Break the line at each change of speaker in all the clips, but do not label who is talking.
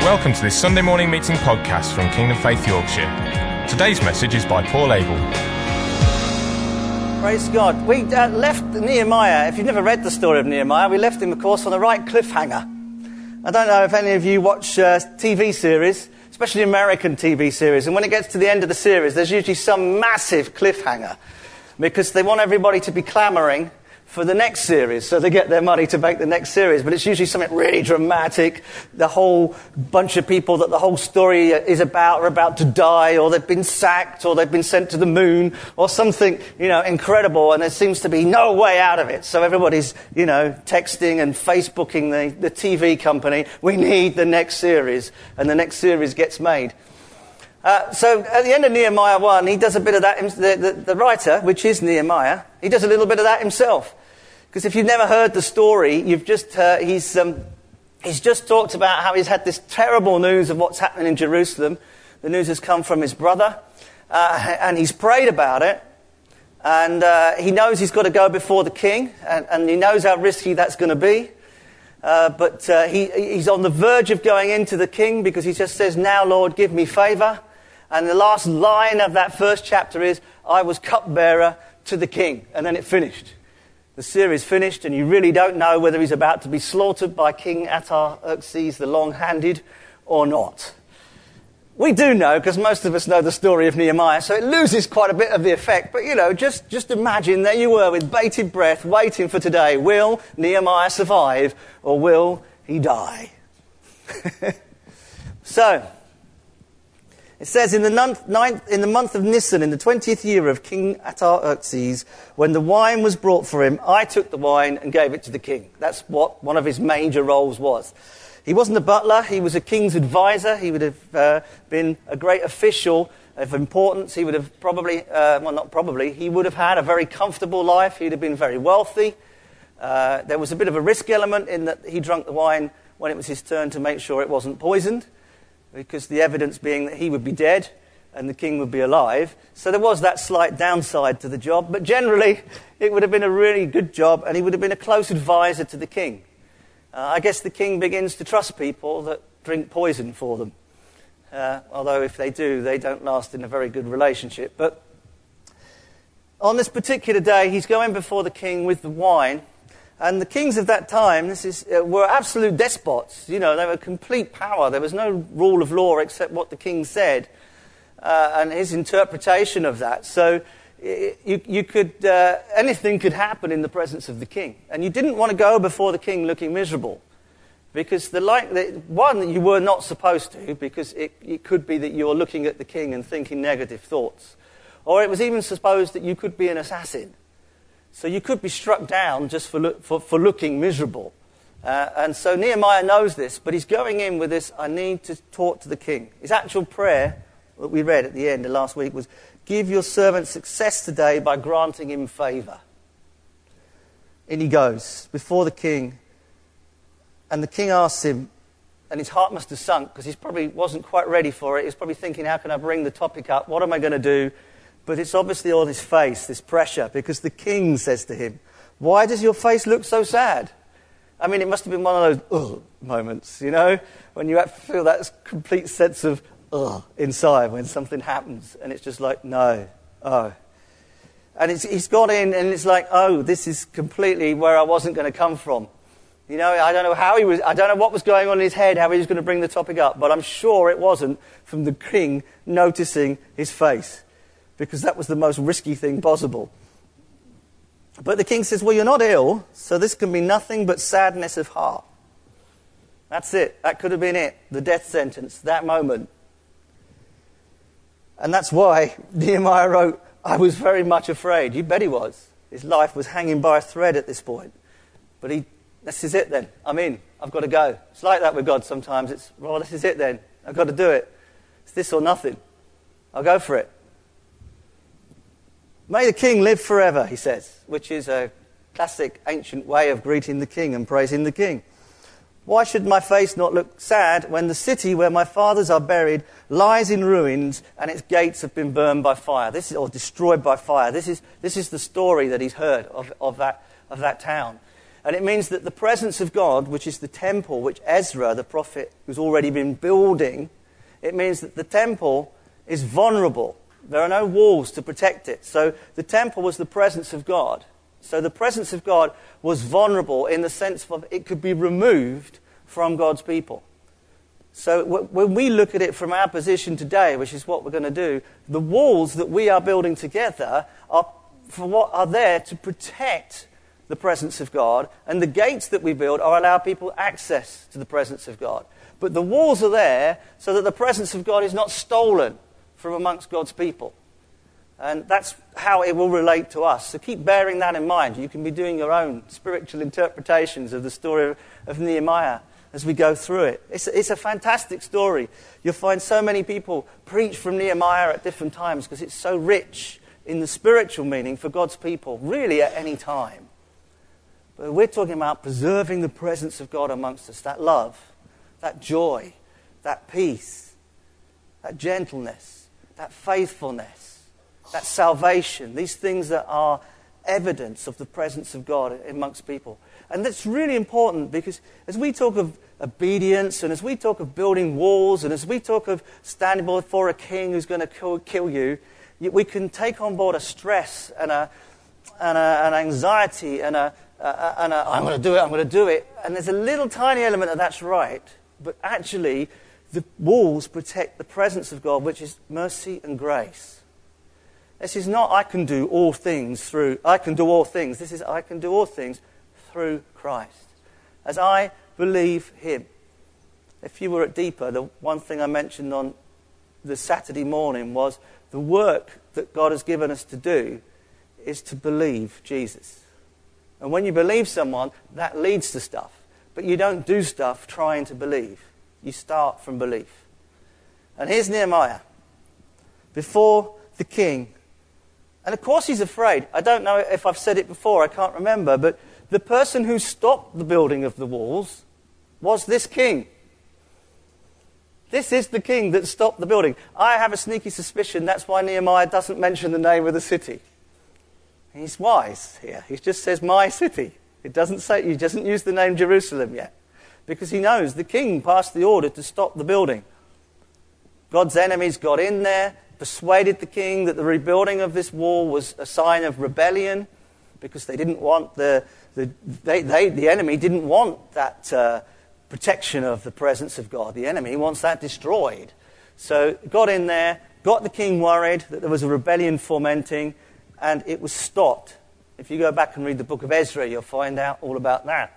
Welcome to this Sunday morning meeting podcast from Kingdom Faith Yorkshire. Today's message is by Paul Abel.
Praise God. We left Nehemiah. If you've never read the story of Nehemiah, we left him, of course, on the right cliffhanger. I don't know if any of you watch TV series, especially American TV series, and when it gets to the end of the series, there's usually some massive cliffhanger because they want everybody to be clamouring for the next series, so they get their money to make the next series. But it's usually something really dramatic. The whole bunch of people that the whole story is about are about to die, or they've been sacked, or they've been sent to the moon, or something, incredible, and there seems to be no way out of it. So everybody's, texting and Facebooking the TV company, we need the next series, and the next series gets made. So at the end of Nehemiah 1, he does a bit of that. The writer, which is Nehemiah, he does a little bit of that himself. Because if you've never heard the story, you've just he's just talked about how he's had this terrible news of what's happening in Jerusalem. The news has come from his brother, and he's prayed about it. And he knows he's got to go before the king, and he knows how risky that's going to be. But he's on the verge of going into the king because he just says, "Now, Lord, give me favour." And the last line of that first chapter is, "I was cupbearer to the king." And then it finished. The series finished, and you really don't know whether he's about to be slaughtered by King Artaxerxes the Long-Handed or not. We do know, because most of us know the story of Nehemiah, so it loses quite a bit of the effect. But, just imagine there you were with bated breath, waiting for today. Will Nehemiah survive, or will he die? So, it says, in the month of Nisan, in the 20th year of King Artaxerxes, when the wine was brought for him, I took the wine and gave it to the king. That's what one of his major roles was. He wasn't a butler, he was a king's advisor. He would have been a great official of importance. He would have he would have had a very comfortable life. He'd have been very wealthy. There was a bit of a risk element in that he drank the wine when it was his turn to make sure it wasn't poisoned, because the evidence being that he would be dead and the king would be alive. So there was that slight downside to the job, but generally it would have been a really good job, and he would have been a close advisor to the king. I guess the king begins to trust people that drink poison for them. Although if they do, they don't last in a very good relationship. But on this particular day, he's going before the king with the wine. And the kings of that time were absolute despots. They were complete power. There was no rule of law except what the king said and his interpretation of that. So you could anything could happen in the presence of the king. And you didn't want to go before the king looking miserable, because one, you were not supposed to, because it could be that you're looking at the king and thinking negative thoughts. Or it was even supposed that you could be an assassin. So you could be struck down just for looking miserable. And so Nehemiah knows this, but he's going in with this, I need to talk to the king. His actual prayer, that we read at the end of last week, was, give your servant success today by granting him favour. In he goes, before the king, and the king asks him, and his heart must have sunk, because he probably wasn't quite ready for it. He's probably thinking, how can I bring the topic up? What am I going to do? But it's obviously on his face, this pressure, because the king says to him, why does your face look so sad? I mean, it must have been one of those moments, when you feel that complete sense of inside when something happens, and it's just like, no, oh. And he's got in, and it's like, oh, this is completely where I wasn't going to come from. I don't know I don't know what was going on in his head, how he was going to bring the topic up, but I'm sure it wasn't from the king noticing his face, because that was the most risky thing possible. But the king says, well, you're not ill, so this can be nothing but sadness of heart. That's it. That could have been it. The death sentence, that moment. And that's why Nehemiah wrote, I was very much afraid. You bet he was. His life was hanging by a thread at this point. But this is it then. I'm in. I've got to go. It's like that with God sometimes. It's, well, this is it then. I've got to do it. It's this or nothing. I'll go for it. May the king live forever, he says, which is a classic ancient way of greeting the king and praising the king. Why should my face not look sad when the city where my fathers are buried lies in ruins and its gates have been burned by fire? Or destroyed by fire. This is the story that he's heard of that town. And it means that the presence of God, which is the temple, which Ezra, the prophet, who's already been building, it means that the temple is vulnerable. There are no walls to protect it. So the temple was the presence of God. So the presence of God was vulnerable in the sense of it could be removed from God's people. So when we look at it from our position today, which is what we're going to do, the walls that we are building together are there to protect the presence of God, and the gates that we build allow people access to the presence of God. But the walls are there so that the presence of God is not stolen from amongst God's people. And that's how it will relate to us. So keep bearing that in mind. You can be doing your own spiritual interpretations of the story of Nehemiah as we go through it. It's a fantastic story. You'll find so many people preach from Nehemiah at different times because it's so rich in the spiritual meaning for God's people, really at any time. But we're talking about preserving the presence of God amongst us, that love, that joy, that peace, that gentleness, that faithfulness, that salvation, these things that are evidence of the presence of God amongst people. And that's really important because as we talk of obedience and as we talk of building walls and as we talk of standing before a king who's going to kill you, we can take on board a stress and an anxiety and I'm going to do it. And there's a little tiny element of that's right, but actually the walls protect the presence of God, which is mercy and grace. This is not I can do all things. This is I can do all things through Christ. As I believe him. If you were at Deeper, the one thing I mentioned on the Saturday morning was the work that God has given us to do is to believe Jesus. And when you believe someone, that leads to stuff. But you don't do stuff trying to believe. You start from belief. And here's Nehemiah before the king. And of course he's afraid. I don't know if I've said it before, I can't remember, but the person who stopped the building of the walls was this king. This is the king that stopped the building. I have a sneaky suspicion that's why Nehemiah doesn't mention the name of the city. He's wise here. He just says, my city. He doesn't use the name Jerusalem yet. Because he knows the king passed the order to stop the building. God's enemies got in there, persuaded the king that the rebuilding of this wall was a sign of rebellion, because they didn't want the enemy didn't want that protection of the presence of God. The enemy wants that destroyed. So got in there, got the king worried that there was a rebellion fomenting, and it was stopped. If you go back and read the book of Ezra, you'll find out all about that.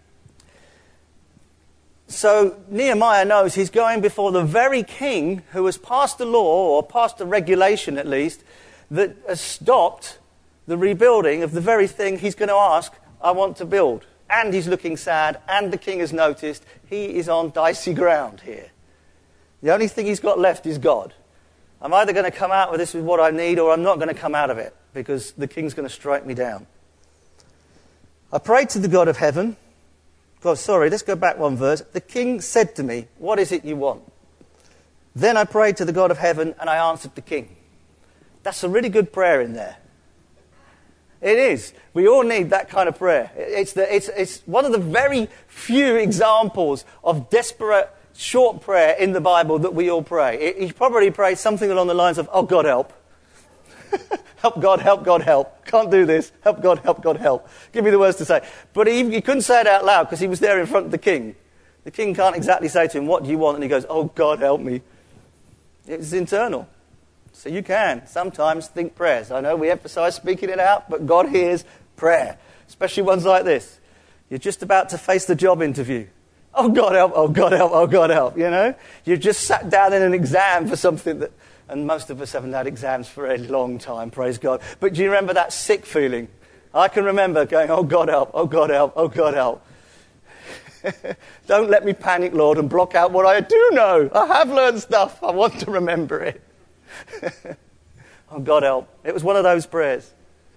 So Nehemiah knows he's going before the very king who has passed a law, or passed a regulation at least, that has stopped the rebuilding of the very thing he's going to ask, I want to build. And he's looking sad, and the king has noticed he is on dicey ground here. The only thing he's got left is God. I'm either going to come out with this with what I need, or I'm not going to come out of it, because the king's going to strike me down. I prayed to the God of heaven. Let's go back one verse. The king said to me, what is it you want? Then I prayed to the God of heaven, and I answered the king. That's a really good prayer in there. It is. We all need that kind of prayer. It's one of the very few examples of desperate, short prayer in the Bible that we all pray. He probably prays something along the lines of, oh, God, help. Help, God, help, God, help. Can't do this. Help, God, help. Give me the words to say. But he couldn't say it out loud because he was there in front of the king. The king can't exactly say to him, what do you want? And he goes, oh, God, help me. It's internal. So you can sometimes think prayers. I know we emphasize speaking it out, but God hears prayer, especially ones like this. You're just about to face the job interview. Oh, God, help, oh, God, help, oh, God, help, you know? You've just sat down in an exam for something that, and most of us haven't had exams for a long time, praise God. But do you remember that sick feeling? I can remember going, oh, God, help, oh, God, help, oh, God, help. Don't let me panic, Lord, and block out what I do know. I have learned stuff. I want to remember it. Oh, God help. It was one of those prayers.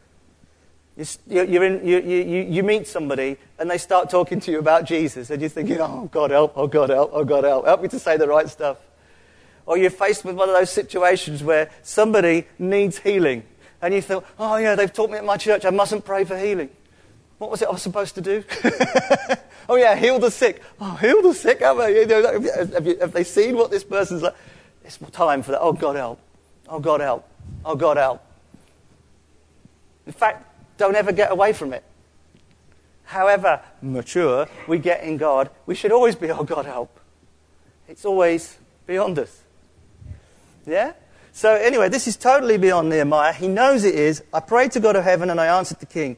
You meet somebody and they start talking to you about Jesus and you're thinking, oh, God help, oh, God help, oh, God help. Help me to say the right stuff. Or you're faced with one of those situations where somebody needs healing and you feel, oh, yeah, they've taught me at my church I mustn't pray for healing. What was it I was supposed to do? Oh yeah, heal the sick. Oh, heal the sick, have they? Have they seen what this person's like? It's time for that. Oh, God help. Oh, God help. Oh, God help. In fact, don't ever get away from it. However mature we get in God, we should always be, oh, God help. It's always beyond us. Yeah? So anyway, this is totally beyond Nehemiah. He knows it is. I prayed to God of heaven and I answered the king.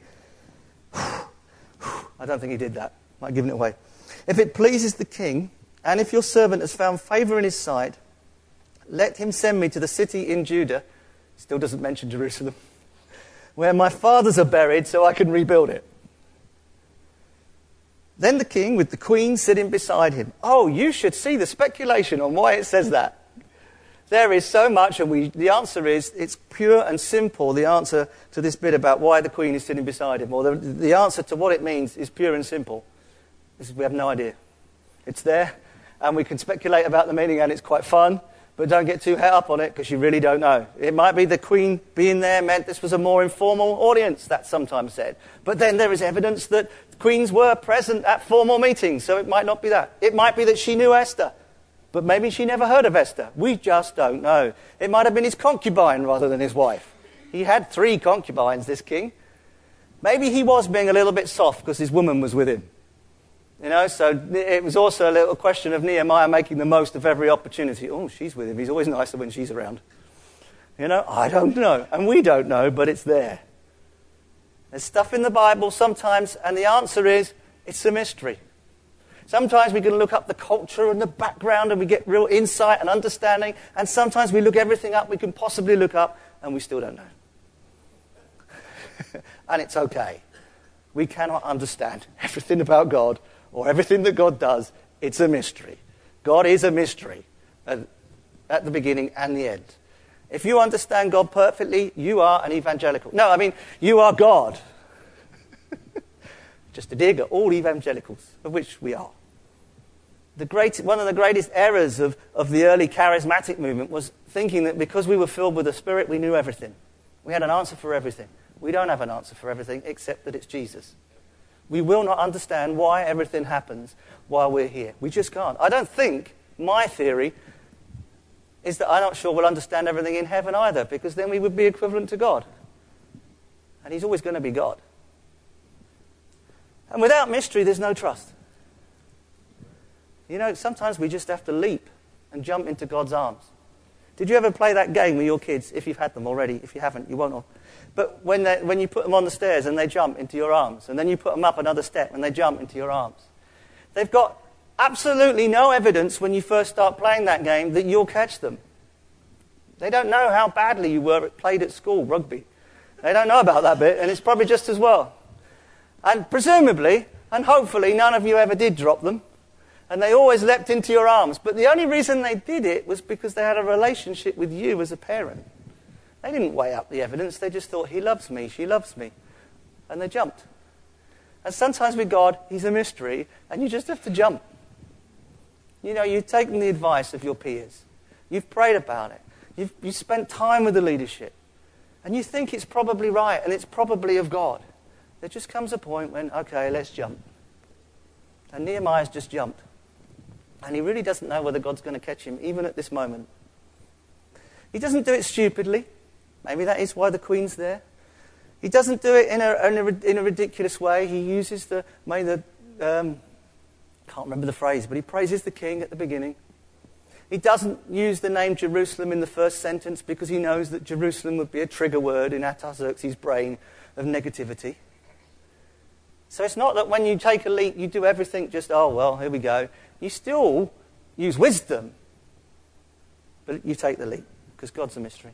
I don't think he did that. Might have given it away. If it pleases the king, and if your servant has found favour in his sight, let him send me to the city in Judah, still doesn't mention Jerusalem, where my fathers are buried so I can rebuild it. Then the king, with the queen sitting beside him. Oh, you should see the speculation on why it says that. There is so much, and the answer is, it's pure and simple, the answer to this bit about why the queen is sitting beside him, or the answer to what it means is pure and simple. We have no idea. It's there, and we can speculate about the meaning, and it's quite fun, but don't get too het up on it, because you really don't know. It might be the queen being there meant this was a more informal audience, that's sometimes said. But then there is evidence that queens were present at formal meetings, so it might not be that. It might be that she knew Esther. But maybe she never heard of Esther. We just don't know. It might have been his concubine rather than his wife. He had 3 concubines, this king. Maybe he was being a little bit soft because his woman was with him. So it was also a little question of Nehemiah making the most of every opportunity. Oh, she's with him. He's always nicer when she's around. I don't know. And we don't know, but it's there. There's stuff in the Bible sometimes, and the answer is, it's a mystery. Sometimes we can look up the culture and the background and we get real insight and understanding. And sometimes we look everything up we can possibly look up and we still don't know. And it's okay. We cannot understand everything about God or everything that God does. It's a mystery. God is a mystery at the beginning and the end. If you understand God perfectly, you are an evangelical. No, I mean, you are God. Just a dig at all evangelicals, of which we are. One of the greatest errors of the early charismatic movement was thinking that because we were filled with the Spirit, we knew everything. We had an answer for everything. We don't have an answer for everything except that it's Jesus. We will not understand why everything happens while we're here. We just can't. I don't think, my theory, is that I'm not sure we'll understand everything in heaven either, because then we would be equivalent to God. And he's always going to be God. And without mystery, there's no trust. Sometimes we just have to leap and jump into God's arms. Did you ever play that game with your kids, if you've had them already? If you haven't, you won't. But when you put them on the stairs and they jump into your arms, and then you put them up another step and they jump into your arms, they've got absolutely no evidence when you first start playing that game that you'll catch them. They don't know how badly you played at school, rugby. They don't know about that bit, and it's probably just as well. And presumably, and hopefully, none of you ever did drop them. And they always leapt into your arms. But the only reason they did it was because they had a relationship with you as a parent. They didn't weigh up the evidence. They just thought, he loves me, she loves me. And they jumped. And sometimes with God, he's a mystery, and you just have to jump. You've taken the advice of your peers. You've prayed about it. You've spent time with the leadership. And you think it's probably right, and it's probably of God. There just comes a point when, okay, let's jump. And Nehemiah's just jumped. And he really doesn't know whether God's going to catch him, even at this moment. He doesn't do it stupidly. Maybe that is why the queen's there. He doesn't do it in a ridiculous way. He uses can't remember the phrase, but he praises the king at the beginning. He doesn't use the name Jerusalem in the first sentence because he knows that Jerusalem would be a trigger word in Artaxerxes' brain of negativity. So it's not that when you take a leap, you do everything just, oh, well, here we go. You still use wisdom, but you take the leap because God's a mystery.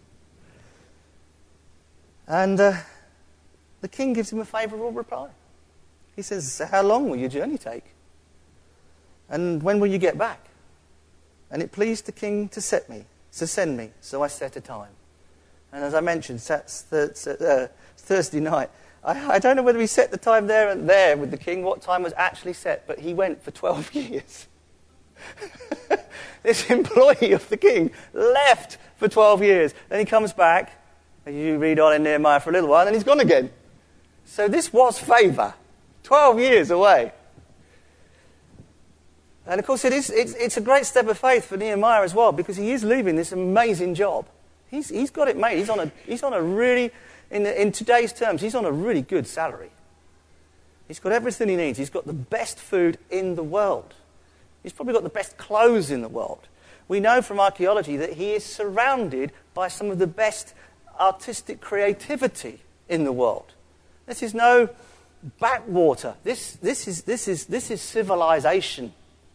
And the king gives him a favourable reply. He says, so how long will your journey take? And when will you get back? And it pleased the king to send me, so I set a time. And as I mentioned, that's Thursday night. I don't know whether he set the time there and there with the king, what time was actually set, but he went for 12 years. This employee of the king left for 12 years. Then he comes back, and you read on in Nehemiah for a little while, and then he's gone again. So this was favour, 12 years away. And of course it's a great step of faith for Nehemiah as well, because he is leaving this amazing job. He's got it made. He's on a really, in today's terms, he's on a really good salary. He's got everything he needs. He's got the best food in the world. He's probably got the best clothes in the world. We know from archaeology that he is surrounded by some of the best artistic creativity in the world. This is no backwater. This is civilization.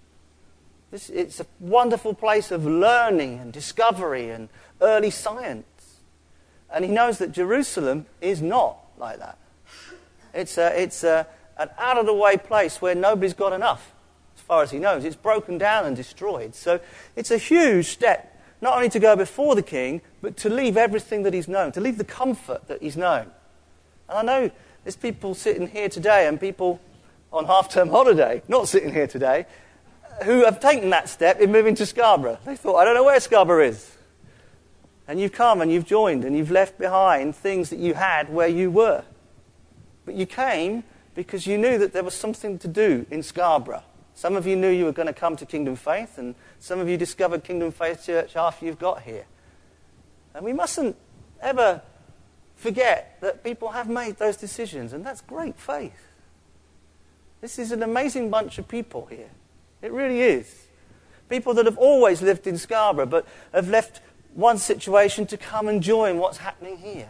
It's a wonderful place of learning and discovery and early science. And he knows that Jerusalem is not like that. It's an out-of-the-way place where nobody's got enough, as far as he knows. It's broken down and destroyed. So it's a huge step, not only to go before the king, but to leave everything that he's known, to leave the comfort that he's known. And I know there's people sitting here today and people on half-term holiday, not sitting here today, who have taken that step in moving to Scarborough. They thought, I don't know where Scarborough is. And you've come and you've joined and you've left behind things that you had where you were. But you came because you knew that there was something to do in Scarborough. Some of you knew you were going to come to Kingdom Faith, and some of you discovered Kingdom Faith Church after you've got here. And we mustn't ever forget that people have made those decisions, and that's great faith. This is an amazing bunch of people here. It really is. People that have always lived in Scarborough, but have left one situation to come and join what's happening here.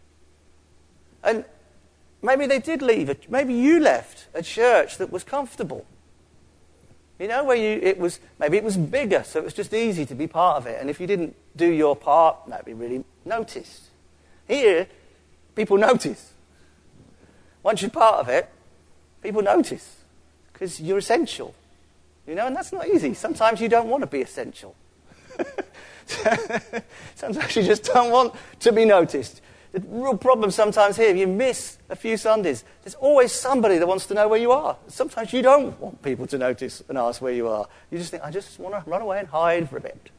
And maybe they did leave it. Maybe you left a church that was comfortable. You know, maybe it was bigger, so it was just easy to be part of it. And if you didn't do your part, nobody really noticed. Here, people notice. Once you're part of it, people notice because you're essential. You know, and that's not easy. Sometimes you don't want to be essential. Sometimes you just don't want to be noticed. The real problem sometimes here, if you miss a few Sundays, there's always somebody that wants to know where you are. Sometimes you don't want people to notice and ask where you are. You just think, I just want to run away and hide for a bit.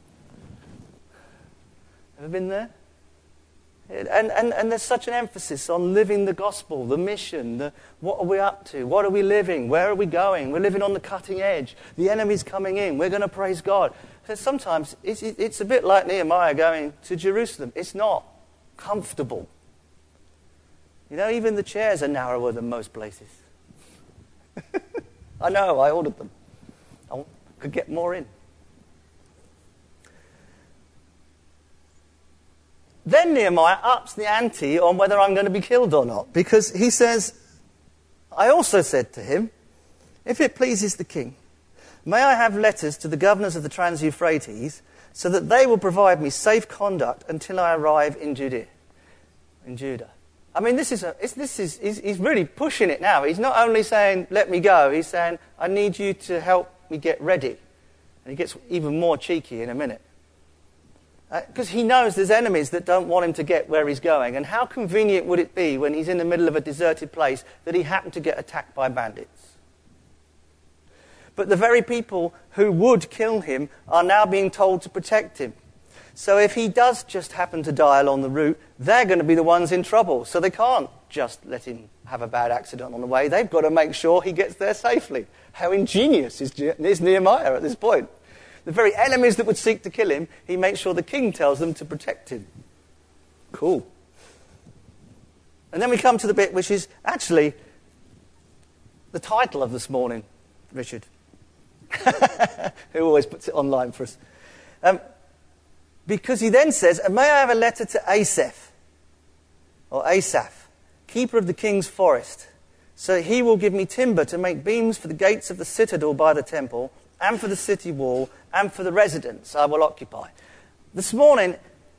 Ever been there? And there's such an emphasis on living the gospel, the mission, what are we up to? What are we living? Where are we going? We're living on the cutting edge. The enemy's coming in. We're going to praise God. So sometimes it's a bit like Nehemiah going to Jerusalem. It's not comfortable. You know, even the chairs are narrower than most places. I know, I ordered them. I could get more in. Then Nehemiah ups the ante on whether I'm going to be killed or not, because he says, I also said to him, if it pleases the king, may I have letters to the governors of the Trans-Euphrates so that they will provide me safe conduct until I arrive in Judah. I mean, he's really pushing it now. He's not only saying, let me go, he's saying, I need you to help me get ready. And he gets even more cheeky in a minute. Because he knows there's enemies that don't want him to get where he's going. And how convenient would it be when he's in the middle of a deserted place that he happened to get attacked by bandits? But the very people who would kill him are now being told to protect him. So if he does just happen to die along the route, they're going to be the ones in trouble. So they can't just let him have a bad accident on the way. They've got to make sure he gets there safely. How ingenious is Nehemiah at this point? The very enemies that would seek to kill him, he makes sure the king tells them to protect him. Cool. And then we come to the bit which is actually the title of this morning, Richard, who always puts it online for us. Because he then says, may I have a letter to Asaph, keeper of the king's forest, so he will give me timber to make beams for the gates of the citadel by the temple, and for the city wall, and for the residence I will occupy. This morning,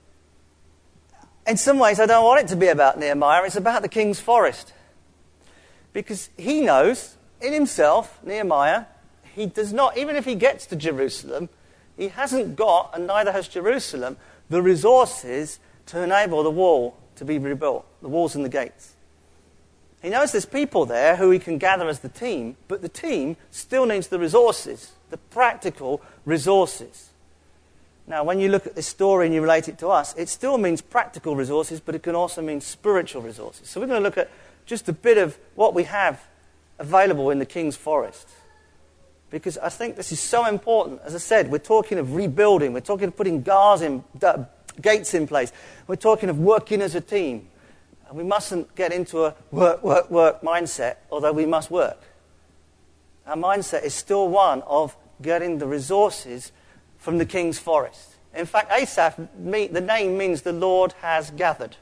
in some ways, I don't want it to be about Nehemiah. It's about the king's forest. Because he knows, in himself, Nehemiah, he does not, even if he gets to Jerusalem, he hasn't got, and neither has Jerusalem, the resources to enable the wall to be rebuilt, the walls and the gates. He knows there's people there who he can gather as the team, but the team still needs the resources, the practical resources. Now, when you look at this story and you relate it to us, it still means practical resources, but it can also mean spiritual resources. So we're going to look at just a bit of what we have available in the King's Forest. Because I think this is so important. As I said, we're talking of rebuilding. We're talking of putting gates in place. We're talking of working as a team. And we mustn't get into a work mindset, although we must work. Our mindset is still one of getting the resources from the King's Forest. In fact, Asaph, the name means the Lord has gathered.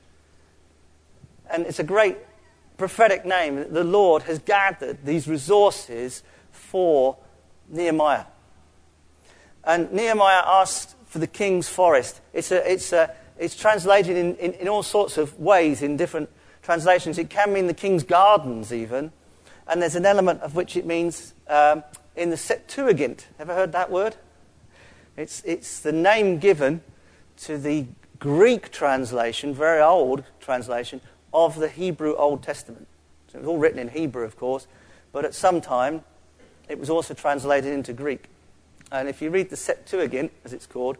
And it's a great prophetic name. The Lord has gathered these resources for Nehemiah. And Nehemiah asked for the King's Forest. It's translated in all sorts of ways in different translations. It can mean the King's Gardens even. And there's an element of which it means in the Septuagint. Ever heard that word? It's the name given to the Greek translation, very old translation, of the Hebrew Old Testament. So it was all written in Hebrew, of course, but at some time it was also translated into Greek. And if you read the Septuagint, as it's called,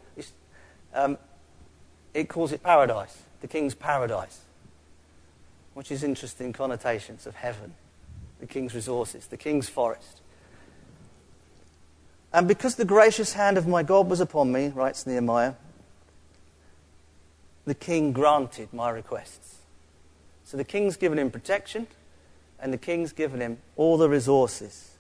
it calls it paradise, the King's Paradise, which is interesting connotations of heaven, the King's resources, the King's Forest. And because the gracious hand of my God was upon me, writes Nehemiah, the king granted my requests. So the king's given him protection, and the king's given him all the resources.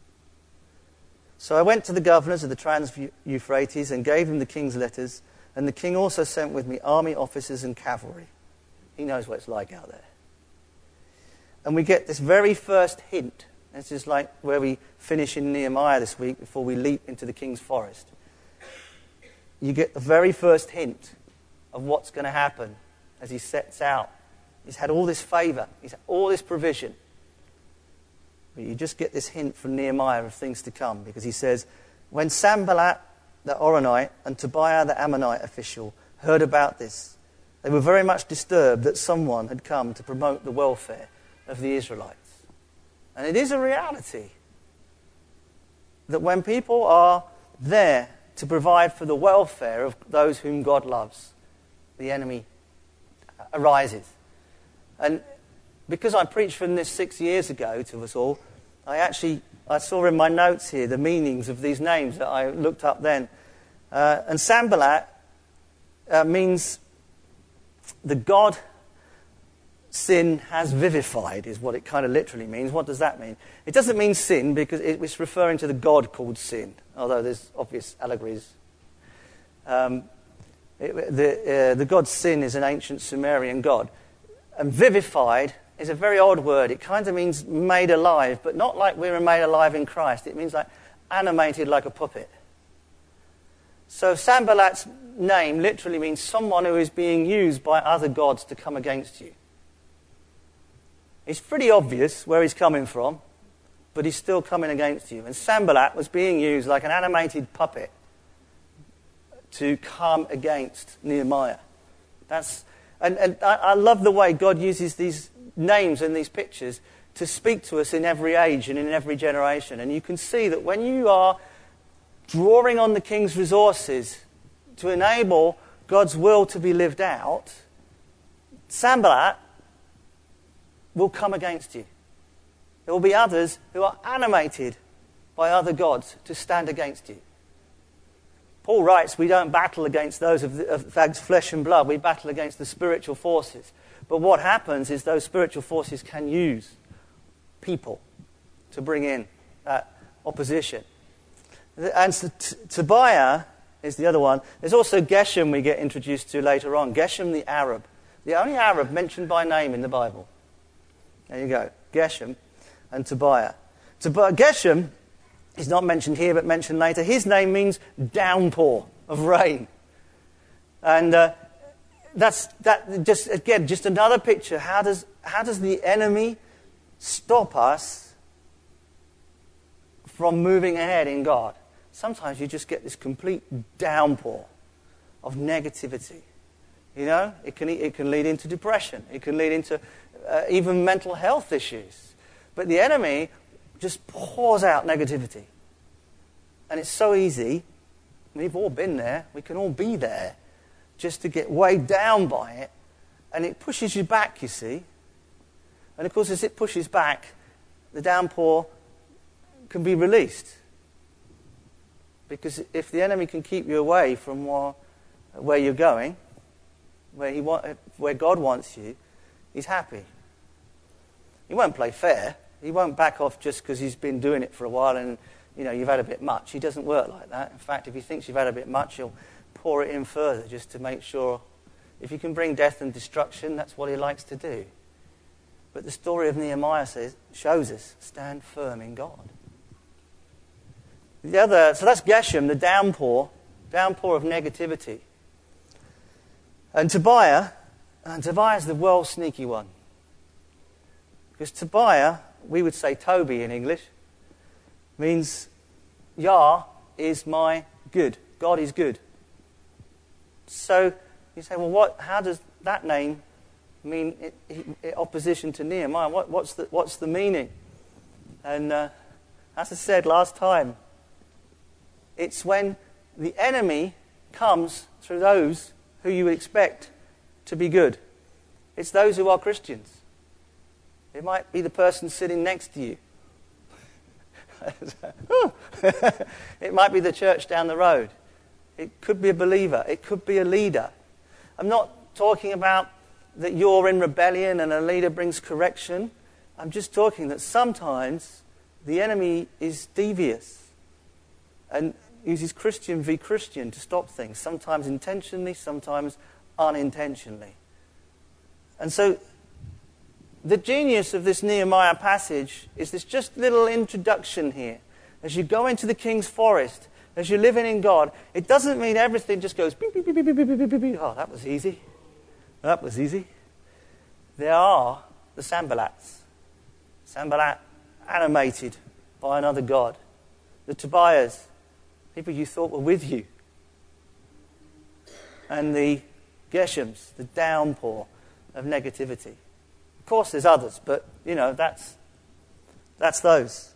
So I went to the governors of the Trans-Euphrates and gave them the king's letters, and the king also sent with me army officers and cavalry. He knows what it's like out there. And we get this very first hint. This is like where we finish in Nehemiah this week before we leap into the King's Forest. You get the very first hint of what's going to happen as he sets out. He's had all this favour. He's had all this provision. But you just get this hint from Nehemiah of things to come, because he says, when Sanballat the Horonite and Tobiah the Ammonite official heard about this, they were very much disturbed that someone had come to promote the welfare of the Israelites. And it is a reality that when people are there to provide for the welfare of those whom God loves, the enemy arises. And because I preached from this 6 years ago to us all, I saw in my notes here the meanings of these names that I looked up then. And Sanballat means the God sin has vivified, is what it kind of literally means. What does that mean? It doesn't mean sin, because it's referring to the God called sin, although there's obvious allegories. The god Sin is an ancient Sumerian god. And vivified is a very odd word. It kind of means made alive, but not like we were made alive in Christ. It means like animated like a puppet. So Sanballat's name literally means someone who is being used by other gods to come against you. It's pretty obvious where he's coming from, but he's still coming against you. And Sanballat was being used like an animated puppet to come against Nehemiah. And I love the way God uses these names and these pictures to speak to us in every age and in every generation. And you can see that when you are drawing on the king's resources to enable God's will to be lived out, Sanballat will come against you. There will be others who are animated by other gods to stand against you. Paul writes, we don't battle against those of flesh and blood. We battle against the spiritual forces. But what happens is those spiritual forces can use people to bring in that opposition. And Tobiah is the other one. There's also Geshem we get introduced to later on. Geshem the Arab. The only Arab mentioned by name in the Bible. There you go. Geshem and Tobiah. Geshem is not mentioned here, but mentioned later. His name means downpour of rain. And that's just another picture. How does the enemy stop us from moving ahead in God? Sometimes you just get this complete downpour of negativity. You know, it can lead into depression. It can lead into even mental health issues. But the enemy just pours out negativity. And it's so easy. We've all been there. We can all be there. Just to get weighed down by it. And it pushes you back, you see. And of course, as it pushes back, the downpour can be released. Because if the enemy can keep you away from where you're going, where God wants you, he's happy. He won't play fair. He won't back off just because he's been doing it for a while and you've had a bit much. He doesn't work like that. In fact, if he thinks you've had a bit much, he'll pour it in further just to make sure. If he can bring death and destruction, that's what he likes to do. But the story of Nehemiah shows us, stand firm in God. So that's Geshem, the downpour of negativity. And Tobiah's the well sneaky one. Because Tobiah, we would say Toby in English, means Yah is my good. God is good. So you say, well, how does that name mean in opposition to Nehemiah? What's the meaning? And as I said last time, it's when the enemy comes through those who you would expect to be good. It's those who are Christians. It might be the person sitting next to you. It might be the church down the road. It could be a believer. It could be a leader. I'm not talking about that you're in rebellion and a leader brings correction. I'm just talking that sometimes the enemy is devious and uses Christian v. Christian to stop things, sometimes intentionally, sometimes unintentionally. And so the genius of this Nehemiah passage is this just little introduction here. As you go into the king's forest, as you're living in God, it doesn't mean everything just goes beep, beep, beep, beep, beep, beep, beep, beep. Oh, that was easy. That was easy. There are the Sanballats. Sanballat animated by another god. The Tobiahs, people you thought were with you. And the Geshems, the downpour of negativity. Of course there's others, but, that's those.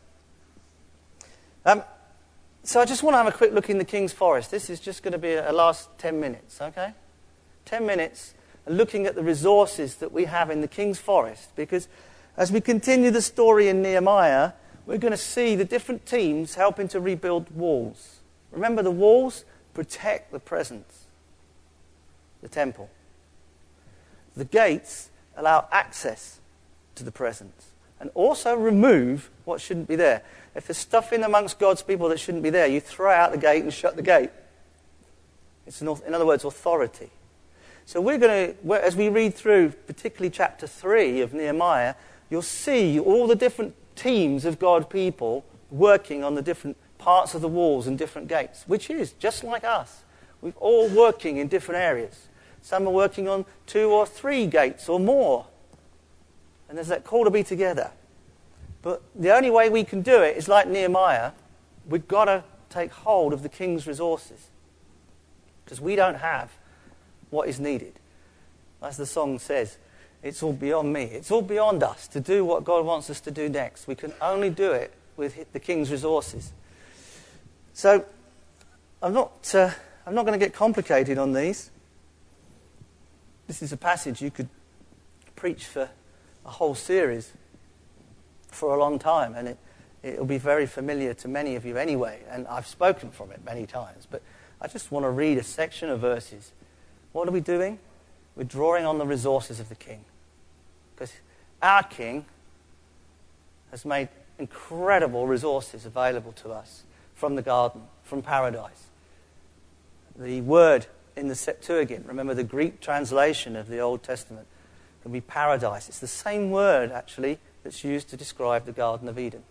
So I just want to have a quick look in the King's Forest. This is just going to be a last 10 minutes, okay? 10 minutes looking at the resources that we have in the King's Forest. Because as we continue the story in Nehemiah, we're going to see the different teams helping to rebuild walls. Remember, the walls protect the presence, the temple. The gates allow access to the presence and also remove what shouldn't be there. If there's stuff in amongst God's people that shouldn't be there, you throw out the gate and shut the gate. It's, in other words, authority. So we're going to, as we read through, particularly chapter 3 of Nehemiah, you'll see all the different teams of God people working on the different parts of the walls and different gates, which is just like us. We're all working in different areas. Some are working on 2 or 3 gates or more. And there's that call to be together. But the only way we can do it is like Nehemiah. We've got to take hold of the king's resources. Because we don't have what is needed. As the song says, it's all beyond me. It's all beyond us to do what God wants us to do next. We can only do it with the king's resources. So, I'm not going to get complicated on these. This is a passage you could preach for a whole series for a long time, and it'll be very familiar to many of you anyway, and I've spoken from it many times, but I just want to read a section of verses. What are we doing? We're drawing on the resources of the king. Because our king has made incredible resources available to us from the garden, from paradise. The word in the Septuagint, remember the Greek translation of the Old Testament, can be paradise. It's the same word, actually, that's used to describe the Garden of Eden.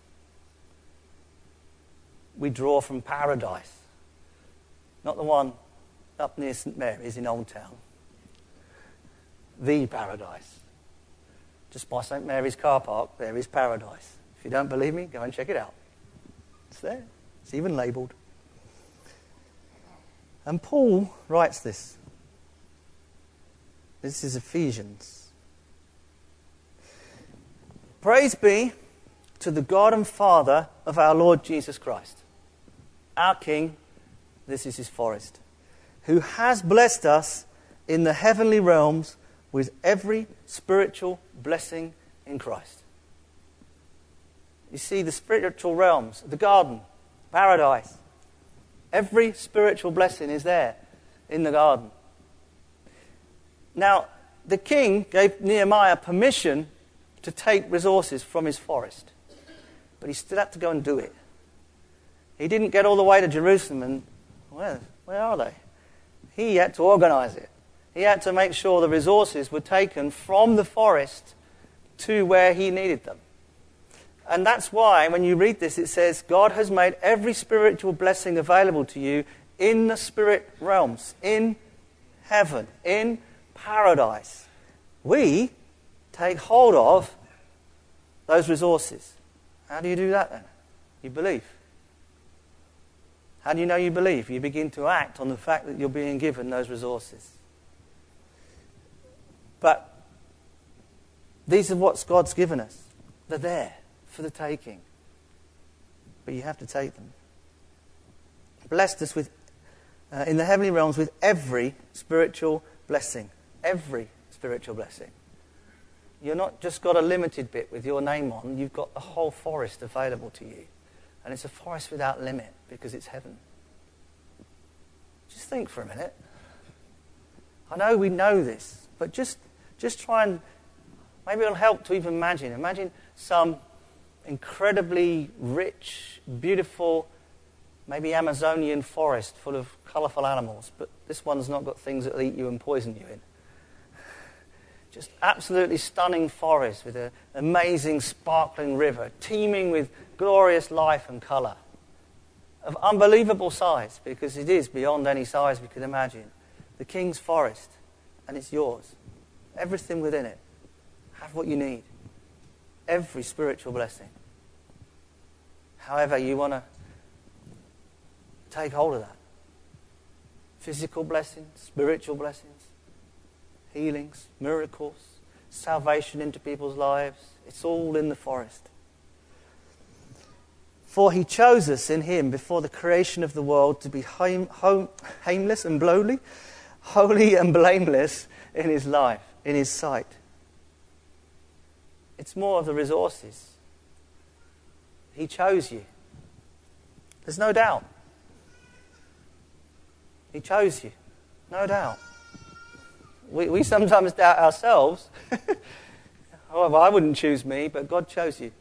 We draw from paradise. Not the one up near St. Mary's in Old Town. The paradise. Just by St. Mary's car park, there is paradise. If you don't believe me, go and check it out. It's there. It's even labelled. And Paul writes this. This is Ephesians. Praise be to the God and Father of our Lord Jesus Christ, our King, this is his forest, who has blessed us in the heavenly realms with every spiritual blessing in Christ. You see, the spiritual realms, the garden, paradise, every spiritual blessing is there in the garden. Now, the king gave Nehemiah permission to take resources from his forest, but he still had to go and do it. He didn't get all the way to Jerusalem and, well, where are they? He had to organize it. He had to make sure the resources were taken from the forest to where he needed them. And that's why when you read this, it says, God has made every spiritual blessing available to you in the spirit realms, in heaven, in paradise. We take hold of those resources. How do you do that then? You believe. How do you know you believe? You begin to act on the fact that you're being given those resources. But these are what God's given us. They're there for the taking. But you have to take them. Blessed us with, in the heavenly realms with every spiritual blessing. Every spiritual blessing. You're not just got a limited bit with your name on. You've got the whole forest available to you. And it's a forest without limit because it's heaven. Just think for a minute. I know we know this, but just try and, maybe it'll help to even imagine. Imagine some incredibly rich, beautiful, maybe Amazonian forest full of colourful animals, but this one's not got things that will eat you and poison you in. Just absolutely stunning forest with an amazing sparkling river, teeming with glorious life and colour. Of unbelievable size, because it is beyond any size we could imagine. The king's forest, and it's yours. Everything within it. Have what you need. Every spiritual blessing. However you want to take hold of that. Physical blessings, spiritual blessings, healings, miracles, salvation into people's lives. It's all in the forest. For he chose us in him before the creation of the world to be harmless and lowly, holy and blameless in his life, in his sight. It's more of the resources. He chose you. There's no doubt. He chose you. No doubt. We sometimes doubt ourselves. Oh, well, I wouldn't choose me, but God chose you.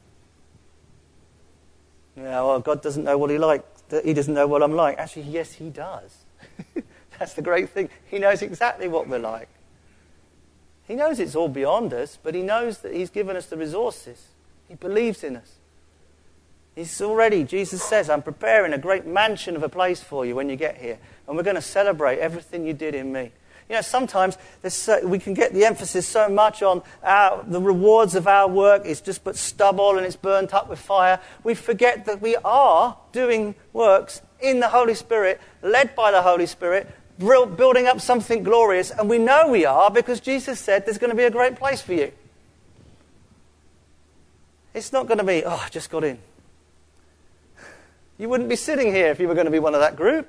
Yeah, well, God doesn't know what he like. He doesn't know what I'm like. Actually, yes, he does. That's the great thing. He knows exactly what we're like. He knows it's all beyond us, but he knows that he's given us the resources. He believes in us. He's already, Jesus says, I'm preparing a great mansion of a place for you when you get here. And we're going to celebrate everything you did in me. You know, sometimes we can get the emphasis so much on the rewards of our work. It's just but stubble and it's burnt up with fire. We forget that we are doing works in the Holy Spirit, led by the Holy Spirit, building up something glorious. And we know we are because Jesus said there's going to be a great place for you. It's not going to be, oh, I just got in. You wouldn't be sitting here if you were going to be one of that group.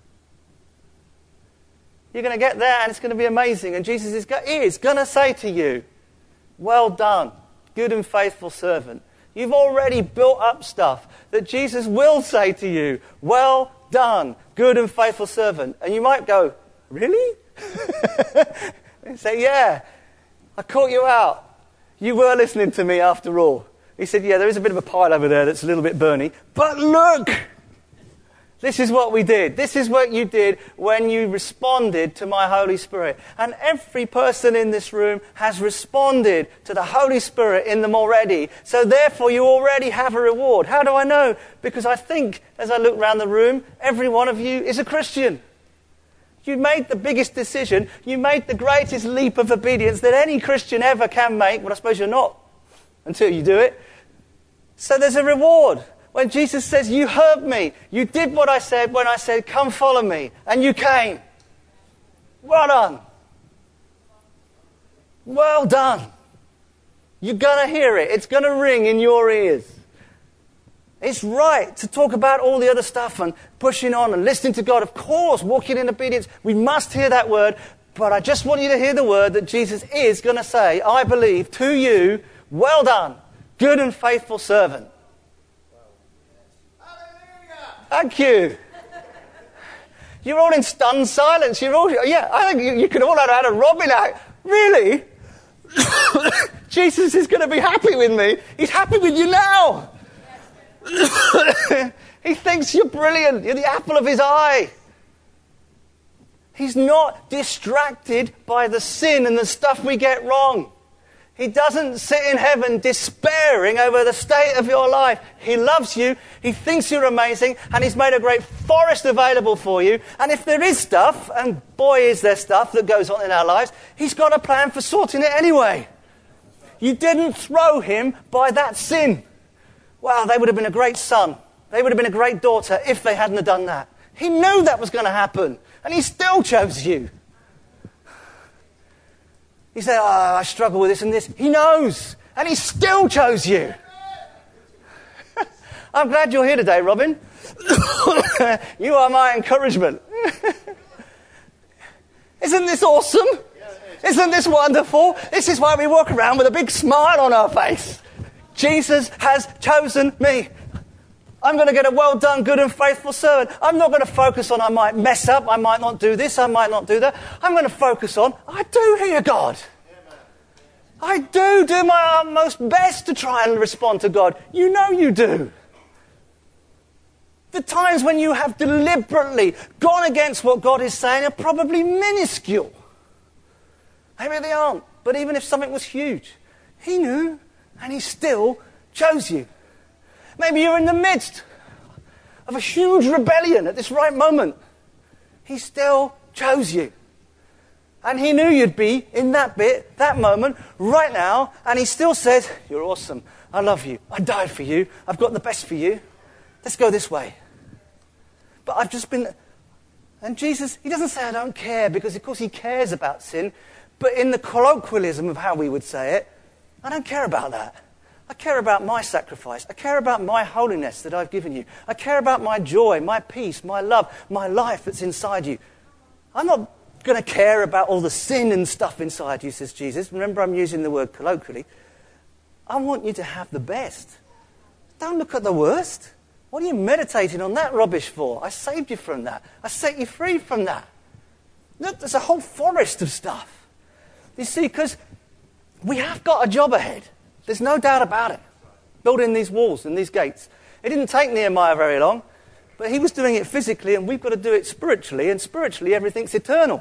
You're going to get there and it's going to be amazing. And Jesus is going to say to you, well done, good and faithful servant. You've already built up stuff that Jesus will say to you, well done, good and faithful servant. And you might go, really? And say, yeah, I caught you out. You were listening to me after all. He said, yeah, there is a bit of a pile over there that's a little bit burny. But look! This is what we did. This is what you did when you responded to my Holy Spirit. And every person in this room has responded to the Holy Spirit in them already. So therefore you already have a reward. How do I know? Because I think, as I look around the room, every one of you is a Christian. You made the biggest decision. You made the greatest leap of obedience that any Christian ever can make. Well, I suppose you're not until you do it. So there's a reward. When Jesus says, you heard me, you did what I said when I said, come follow me, and you came. Well done. Well done. You're going to hear it. It's going to ring in your ears. It's right to talk about all the other stuff and pushing on and listening to God. Of course, walking in obedience. We must hear that word. But I just want you to hear the word that Jesus is going to say, I believe, to you, Well done, good and faithful servant. Thank you. You're all in stunned silence. You're all, yeah, I think you could all have had a Robin act. Really? Jesus is going to be happy with me. He's happy with you now. He thinks you're brilliant. You're the apple of his eye. He's not distracted by the sin and the stuff we get wrong. He doesn't sit in heaven despairing over the state of your life. He loves you, he thinks you're amazing, and he's made a great forest available for you. And if there is stuff, and boy is there stuff that goes on in our lives, he's got a plan for sorting it anyway. You didn't throw him by that sin. Wow, they would have been a great son. They would have been a great daughter if they hadn't have done that. He knew that was going to happen, and he still chose you. You say, I struggle with this and this. He knows, and he still chose you. I'm glad you're here today, Robin. You are my encouragement. Isn't this awesome? Isn't this wonderful? This is why we walk around with a big smile on our face. Jesus has chosen me. I'm going to get a well done, good and faithful servant. I'm not going to focus on I might mess up, I might not do this, I might not do that. I'm going to focus on I do hear God. I do my utmost best to try and respond to God. You know you do. The times when you have deliberately gone against what God is saying are probably minuscule. Maybe they aren't, but even if something was huge, he knew and he still chose you. Maybe you're in the midst of a huge rebellion at this right moment. He still chose you. And he knew you'd be in that bit, that moment, right now, and he still says, you're awesome, I love you, I died for you, I've got the best for you, let's go this way. But I've just been... And Jesus, he doesn't say I don't care, because of course he cares about sin, but in the colloquialism of how we would say it, I don't care about that. I care about my sacrifice. I care about my holiness that I've given you. I care about my joy, my peace, my love, my life that's inside you. I'm not going to care about all the sin and stuff inside you, says Jesus. Remember, I'm using the word colloquially. I want you to have the best. Don't look at the worst. What are you meditating on that rubbish for? I saved you from that. I set you free from that. Look, there's a whole forest of stuff. You see, because we have got a job ahead. There's no doubt about it. Building these walls and these gates. It didn't take Nehemiah very long, but he was doing it physically, and we've got to do it spiritually, and spiritually everything's eternal.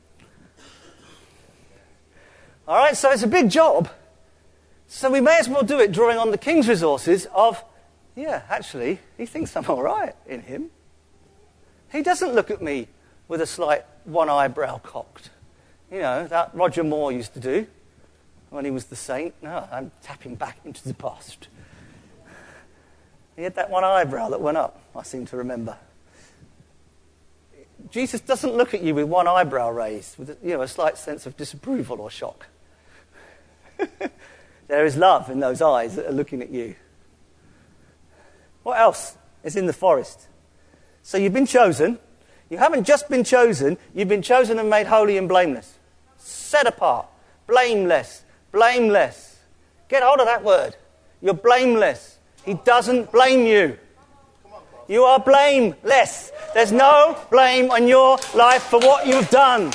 All right, so it's a big job. So we may as well do it drawing on the king's resources of, yeah, actually, he thinks I'm all right in him. He doesn't look at me with a slight one eyebrow cocked. You know, that Roger Moore used to do when he was the saint. No, I'm tapping back into the past. He had that one eyebrow that went up, I seem to remember. Jesus doesn't look at you with one eyebrow raised, with a slight sense of disapproval or shock. There is love in those eyes that are looking at you. What else is in the forest? So you've been chosen. You haven't just been chosen, you've been chosen and made holy and blameless. Set apart. Blameless. Blameless. Get hold of that word. You're blameless. He doesn't blame you. You are blameless. There's no blame on your life for what you've done.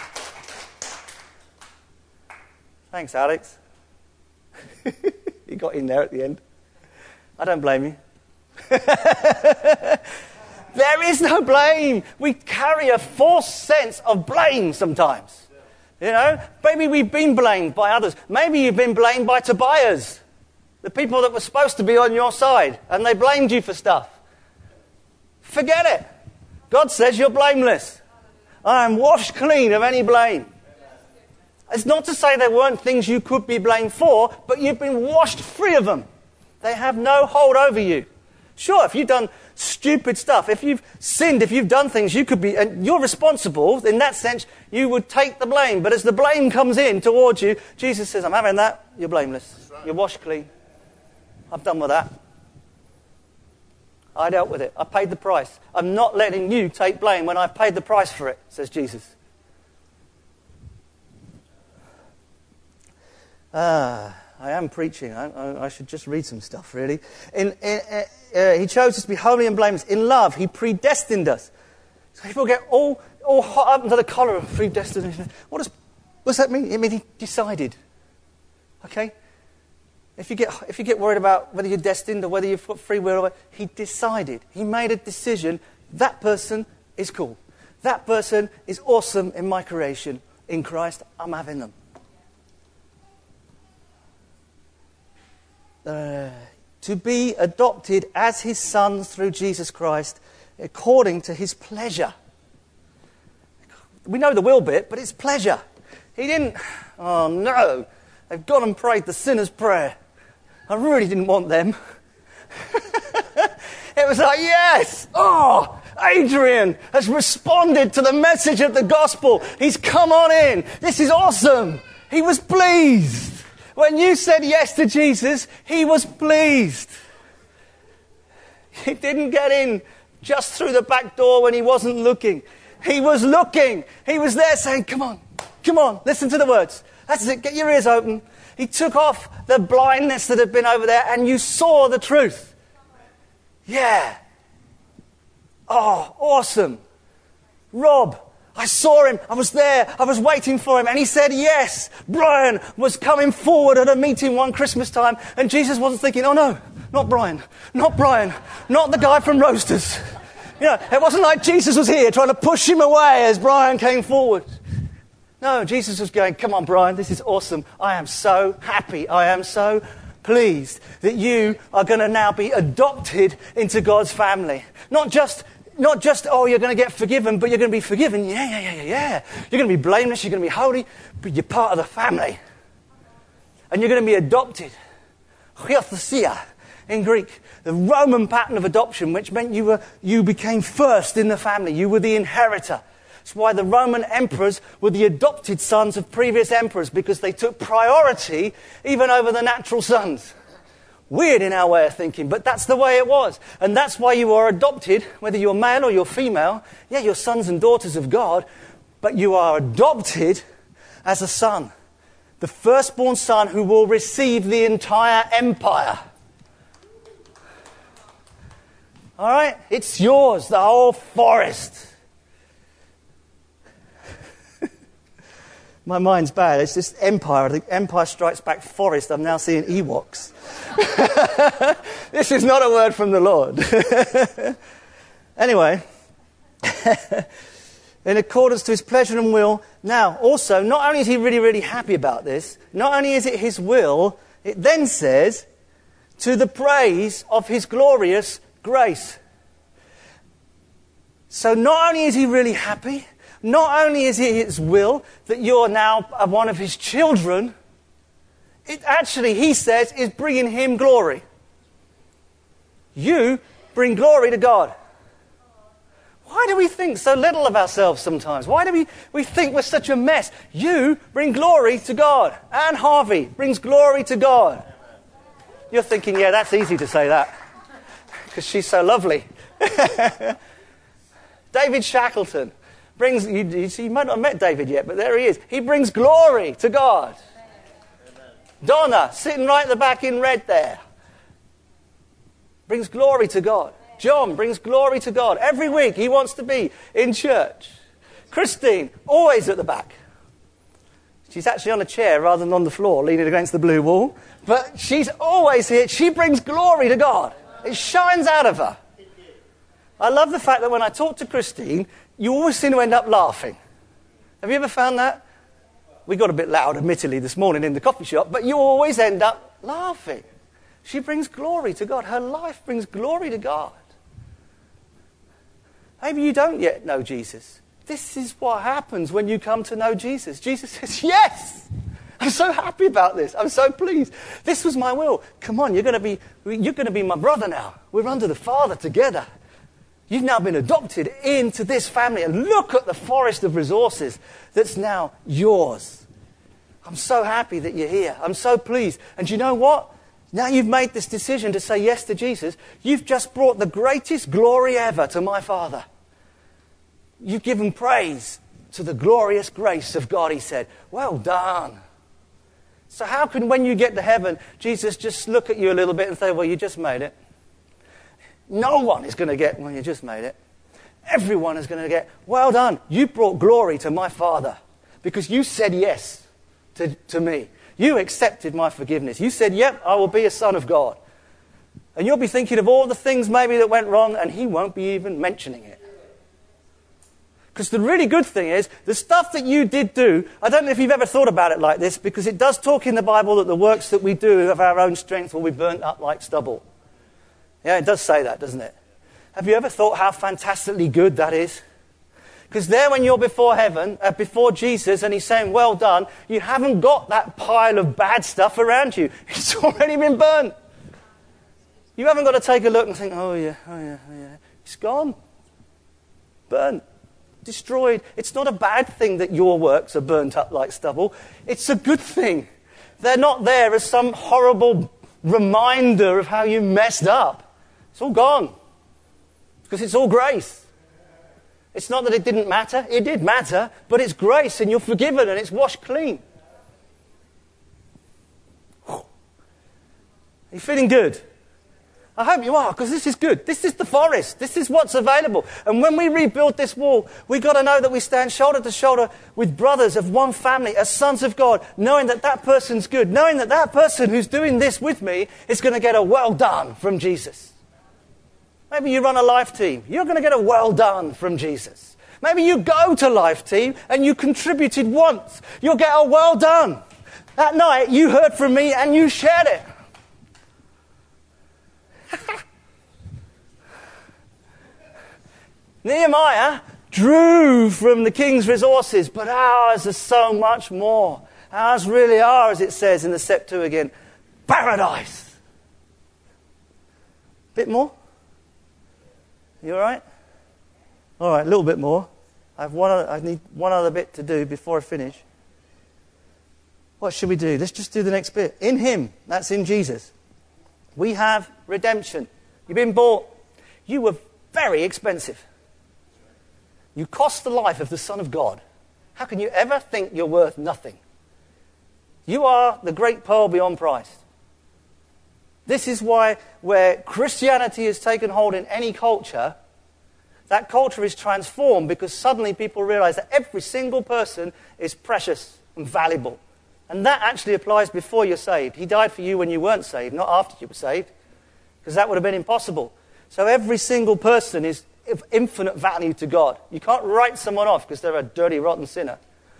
Thanks, Alex. You got in there at the end. I don't blame you. There is no blame. We carry a false sense of blame sometimes. You know, maybe we've been blamed by others. Maybe you've been blamed by Tobias, the people that were supposed to be on your side, and they blamed you for stuff. Forget it. God says you're blameless. I am washed clean of any blame. It's not to say there weren't things you could be blamed for, but you've been washed free of them. They have no hold over you. Sure, if you've done stupid stuff, if you've sinned, if you've done things, you could be, and you're responsible. In that sense, you would take the blame. But as the blame comes in towards you, Jesus says, I'm having that. You're blameless. You're washed clean. I've done with that. I dealt with it. I paid the price. I'm not letting you take blame when I've paid the price for it, says Jesus. I am preaching. I should just read some stuff, really. He chose us to be holy and blameless. In love, he predestined us. So people get all hot up under the collar of predestination. What's that mean? It means he decided. Okay? If you get worried about whether you're destined or whether you've got free will, he decided. He made a decision. That person is cool. That person is awesome in my creation. In Christ, I'm having them. To be adopted as his sons through Jesus Christ, according to his pleasure. We know the will bit, but it's pleasure. He didn't, oh no, they've gone and prayed the sinner's prayer. I really didn't want them. It was like, yes, Adrian has responded to the message of the gospel. He's come on in. This is awesome. He was pleased. When you said yes to Jesus, he was pleased. He didn't get in just through the back door when he wasn't looking. He was looking. He was there saying, come on, listen to the words. That's it, get your ears open. He took off the blindness that had been over there and you saw the truth. Yeah. Oh, awesome. Rob, I saw him. I was there. I was waiting for him. And he said yes. Brian was coming forward at a meeting one Christmas time. And Jesus wasn't thinking, oh no, not Brian. Not the guy from Roasters. It wasn't like Jesus was here trying to push him away as Brian came forward. No, Jesus was going, come on, Brian, this is awesome. I am so happy. I am so pleased that you are going to now be adopted into God's family. Not just, you're going to get forgiven, but you're going to be forgiven. Yeah. You're going to be blameless, you're going to be holy, but you're part of the family. And you're going to be adopted. Chiothasia in Greek. The Roman pattern of adoption, which meant you became first in the family. You were the inheritor. That's why the Roman emperors were the adopted sons of previous emperors, because they took priority even over the natural sons. Weird in our way of thinking, but that's the way it was. And that's why you are adopted, whether you're male or you're female. Yeah, you're sons and daughters of God, but you are adopted as a son. The firstborn son who will receive the entire empire. All right? It's yours, the whole forest. My mind's bad. It's just Empire. The Empire Strikes Back forest. I'm now seeing Ewoks. This is not a word from the Lord. Anyway, in accordance to his pleasure and will. Now, also, not only is he really, really happy about this, not only is it his will, it then says, to the praise of his glorious grace. So not only is he really happy, not only is it his will that you're now one of his children, it actually, he says, is bringing him glory. You bring glory to God. Why do we think so little of ourselves sometimes? Why do we think we're such a mess? You bring glory to God. Anne Harvey brings glory to God. You're thinking, yeah, that's easy to say that, because she's so lovely. David Shackleton brings, you might not have met David yet, but there he is. He brings glory to God. Amen. Donna, sitting right at the back in red there, brings glory to God. John brings glory to God. Every week he wants to be in church. Christine, always at the back. She's actually on a chair rather than on the floor, leaning against the blue wall. But she's always here. She brings glory to God. It shines out of her. I love the fact that when I talk to Christine, you always seem to end up laughing. Have you ever found that? We got a bit loud, admittedly, this morning in the coffee shop, but you always end up laughing. She brings glory to God. Her life brings glory to God. Maybe you don't yet know Jesus. This is what happens when you come to know Jesus. Jesus says, yes, I'm so happy about this. I'm so pleased. This was my will. Come on, you're going to be my brother now. We're under the Father together. You've now been adopted into this family, and look at the forest of resources that's now yours. I'm so happy that you're here. I'm so pleased. And you know what? Now you've made this decision to say yes to Jesus. You've just brought the greatest glory ever to my Father. You've given praise to the glorious grace of God, he said. Well done. So how can, when you get to heaven, Jesus just look at you a little bit and say, well, you just made it? No one is going to get, well, you just made it. Everyone is going to get, well done. You brought glory to my Father because you said yes to me. You accepted my forgiveness. You said, yep, I will be a son of God. And you'll be thinking of all the things maybe that went wrong, and he won't be even mentioning it. Because the really good thing is, the stuff that you did do, I don't know if you've ever thought about it like this, because it does talk in the Bible that the works that we do of our own strength will be burnt up like stubble. Yeah, it does say that, doesn't it? Have you ever thought how fantastically good that is? Because there when you're before heaven, before Jesus, and he's saying, well done, you haven't got that pile of bad stuff around you. It's already been burnt. You haven't got to take a look and think, oh yeah. It's gone. Burnt. Destroyed. It's not a bad thing that your works are burnt up like stubble. It's a good thing. They're not there as some horrible reminder of how you messed up. It's all gone. Because it's all grace. It's not that it didn't matter. It did matter, but it's grace and you're forgiven and it's washed clean. Are you feeling good? I hope you are, because this is good. This is the forest. This is what's available. And when we rebuild this wall, we've got to know that we stand shoulder to shoulder with brothers of one family, as sons of God, knowing that that person's good, knowing that that person who's doing this with me is going to get a well done from Jesus. Maybe you run a life team. You're going to get a well done from Jesus. Maybe you go to life team and you contributed once. You'll get a well done. That night you heard from me and you shared it. Nehemiah drew from the king's resources, but ours are so much more. Ours really are, as it says in the Septuagint, paradise. Bit more? You all right? All right, a little bit more. I need one other bit to do before I finish. What should we do? Let's just do the next bit. In him, that's in Jesus, we have redemption. You've been bought. You were very expensive. You cost the life of the Son of God. How can you ever think you're worth nothing? You are the great pearl beyond price. This is why where Christianity has taken hold in any culture, that culture is transformed because suddenly people realize that every single person is precious and valuable. And that actually applies before you're saved. He died for you when you weren't saved, not after you were saved, because that would have been impossible. So every single person is of infinite value to God. You can't write someone off because they're a dirty, rotten sinner.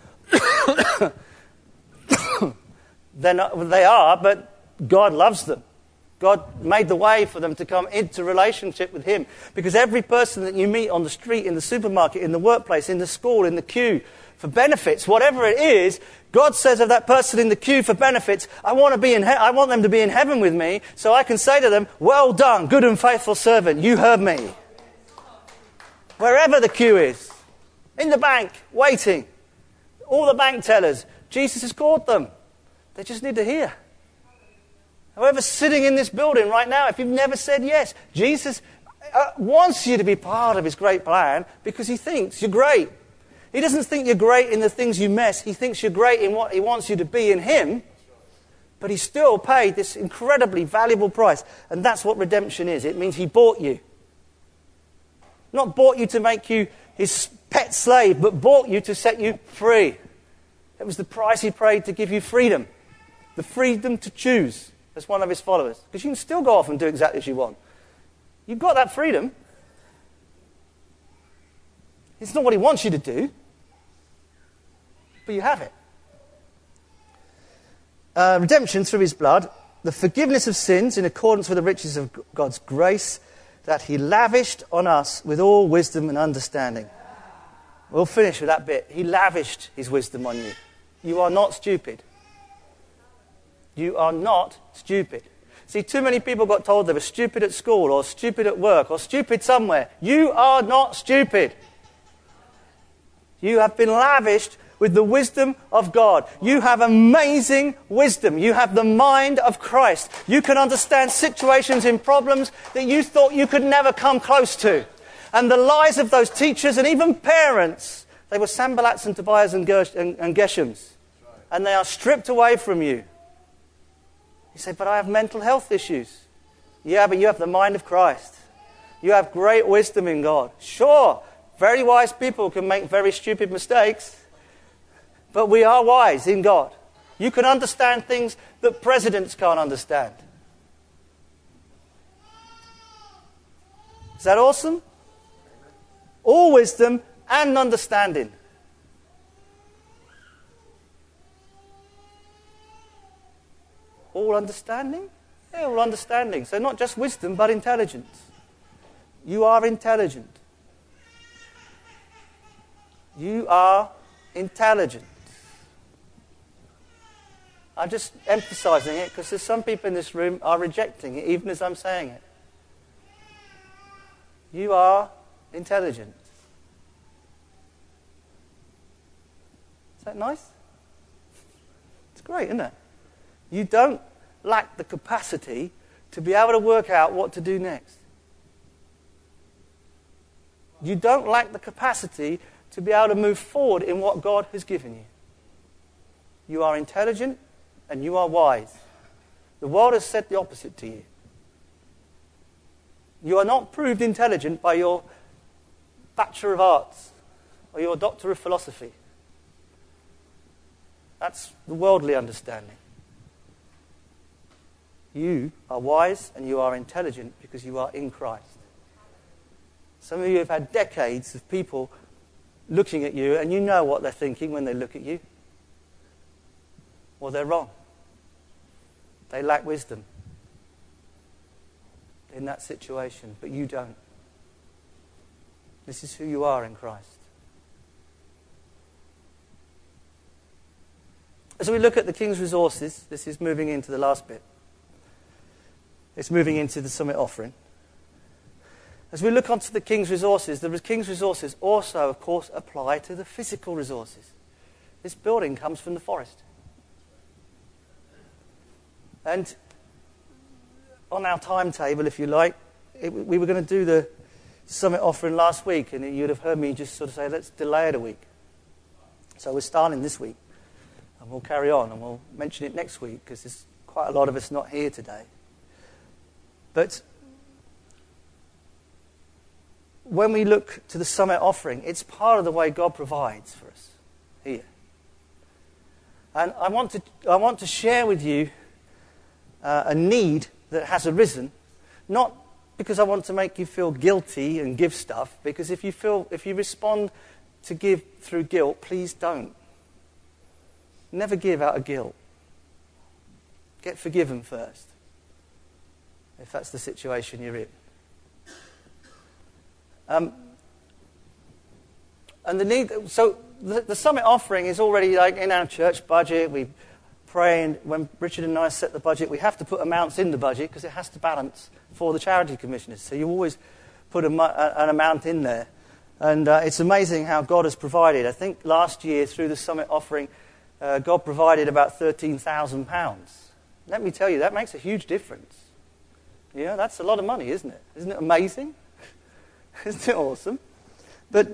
They are, but God loves them. God made the way for them to come into relationship with him. Because every person that you meet on the street, in the supermarket, in the workplace, in the school, in the queue for benefits, whatever it is, God says of that person in the queue for benefits, I want them to be in heaven with me, so I can say to them, well done, good and faithful servant, you heard me. Wherever the queue is, in the bank, waiting, all the bank tellers, Jesus has called them. They just need to hear. Whoever's sitting in this building right now, if you've never said yes, Jesus wants you to be part of his great plan because he thinks you're great. He doesn't think you're great in the things you mess. He thinks you're great in what he wants you to be in him. But he still paid this incredibly valuable price. And that's what redemption is. It means he bought you. Not bought you to make you his pet slave, but bought you to set you free. It was the price he paid to give you freedom. The freedom to choose as one of his followers. Because you can still go off and do exactly as you want. You've got that freedom. It's not what he wants you to do, but you have it. Redemption through his blood, the forgiveness of sins in accordance with the riches of God's grace that he lavished on us with all wisdom and understanding. We'll finish with that bit. He lavished his wisdom on you. You are not stupid. You are not stupid. See, too many people got told they were stupid at school or stupid at work or stupid somewhere. You are not stupid. You have been lavished with the wisdom of God. You have amazing wisdom. You have the mind of Christ. You can understand situations and problems that you thought you could never come close to. And the lies of those teachers and even parents, they were Sanballats and Tobiahs and Geshems. And they are stripped away from you. You say, but I have mental health issues. Yeah, but you have the mind of Christ. You have great wisdom in God. Sure, very wise people can make very stupid mistakes, but we are wise in God. You can understand things that presidents can't understand. Is that awesome? All wisdom and understanding. All understanding? Yeah, all understanding. So not just wisdom, but intelligence. You are intelligent. You are intelligent. I'm just emphasizing it because there's some people in this room are rejecting it, even as I'm saying it. You are intelligent. Is that nice? It's great, isn't it? You don't lack the capacity to be able to work out what to do next. You don't lack the capacity to be able to move forward in what God has given you. You are intelligent and you are wise. The world has said the opposite to you. You are not proved intelligent by your Bachelor of Arts or your Doctor of Philosophy. That's the worldly understanding. You are wise and you are intelligent because you are in Christ. Some of you have had decades of people looking at you and you know what they're thinking when they look at you. Well, they're wrong. They lack wisdom in that situation, but you don't. This is who you are in Christ. As we look at the King's resources, this is moving into the last bit. It's moving into the summit offering. As we look onto the King's resources, the King's resources also, of course, apply to the physical resources. This building comes from the forest. And on our timetable, if you like, we were going to do the summit offering last week, and you'd have heard me just sort of say, let's delay it a week. So we're starting this week, and we'll carry on, and we'll mention it next week, because there's quite a lot of us not here today. But when we look to the summit offering, it's part of the way God provides for us here. And I want to share with you a need that has arisen, not because I want to make you feel guilty and give stuff, because if you respond to give through guilt, please don't. Never give out of guilt. Get forgiven first, if that's the situation you're in. And the need, so the summit offering is already like in our church budget. We pray, and when Richard and I set the budget, we have to put amounts in the budget because it has to balance for the charity commissioners. So you always put an amount in there. And it's amazing how God has provided. I think last year through the summit offering, God provided about £13,000. Let me tell you, that makes a huge difference. Yeah, that's a lot of money, isn't it? Isn't it amazing? Isn't it awesome? But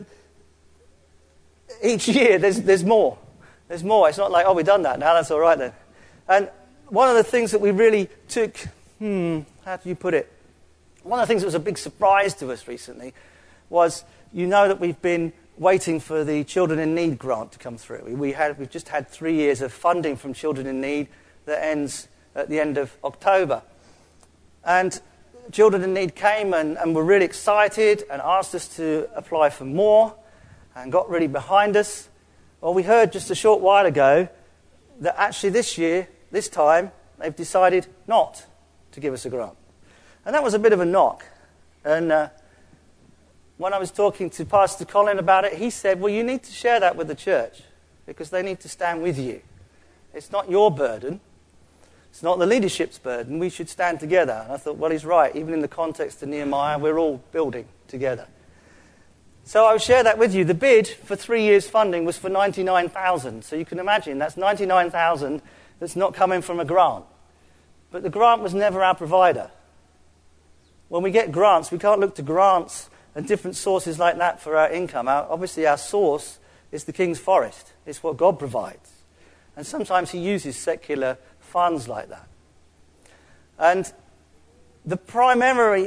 each year there's more. There's more. It's not like, oh, we've done that now, that's all right then. And one of the things that we really took, how do you put it? One of the things that was a big surprise to us recently was, you know that we've been waiting for the Children in Need grant to come through. We've just had 3 years of funding from Children in Need that ends at the end of October. And Children in Need came and were really excited and asked us to apply for more and got really behind us. Well, we heard just a short while ago that actually this year, this time, they've decided not to give us a grant. And that was a bit of a knock. And when I was talking to Pastor Colin about it, he said, well, you need to share that with the church because they need to stand with you. It's not your burden. It's not the leadership's burden. We should stand together. And I thought, well, he's right. Even in the context of Nehemiah, we're all building together. So I'll share that with you. The bid for 3 years funding was for $99,000. So you can imagine that's $99,000 that's not coming from a grant. But the grant was never our provider. When we get grants, we can't look to grants and different sources like that for our income. Obviously, our source is the King's Forest. It's what God provides. And sometimes he uses secular funds like that. And the primary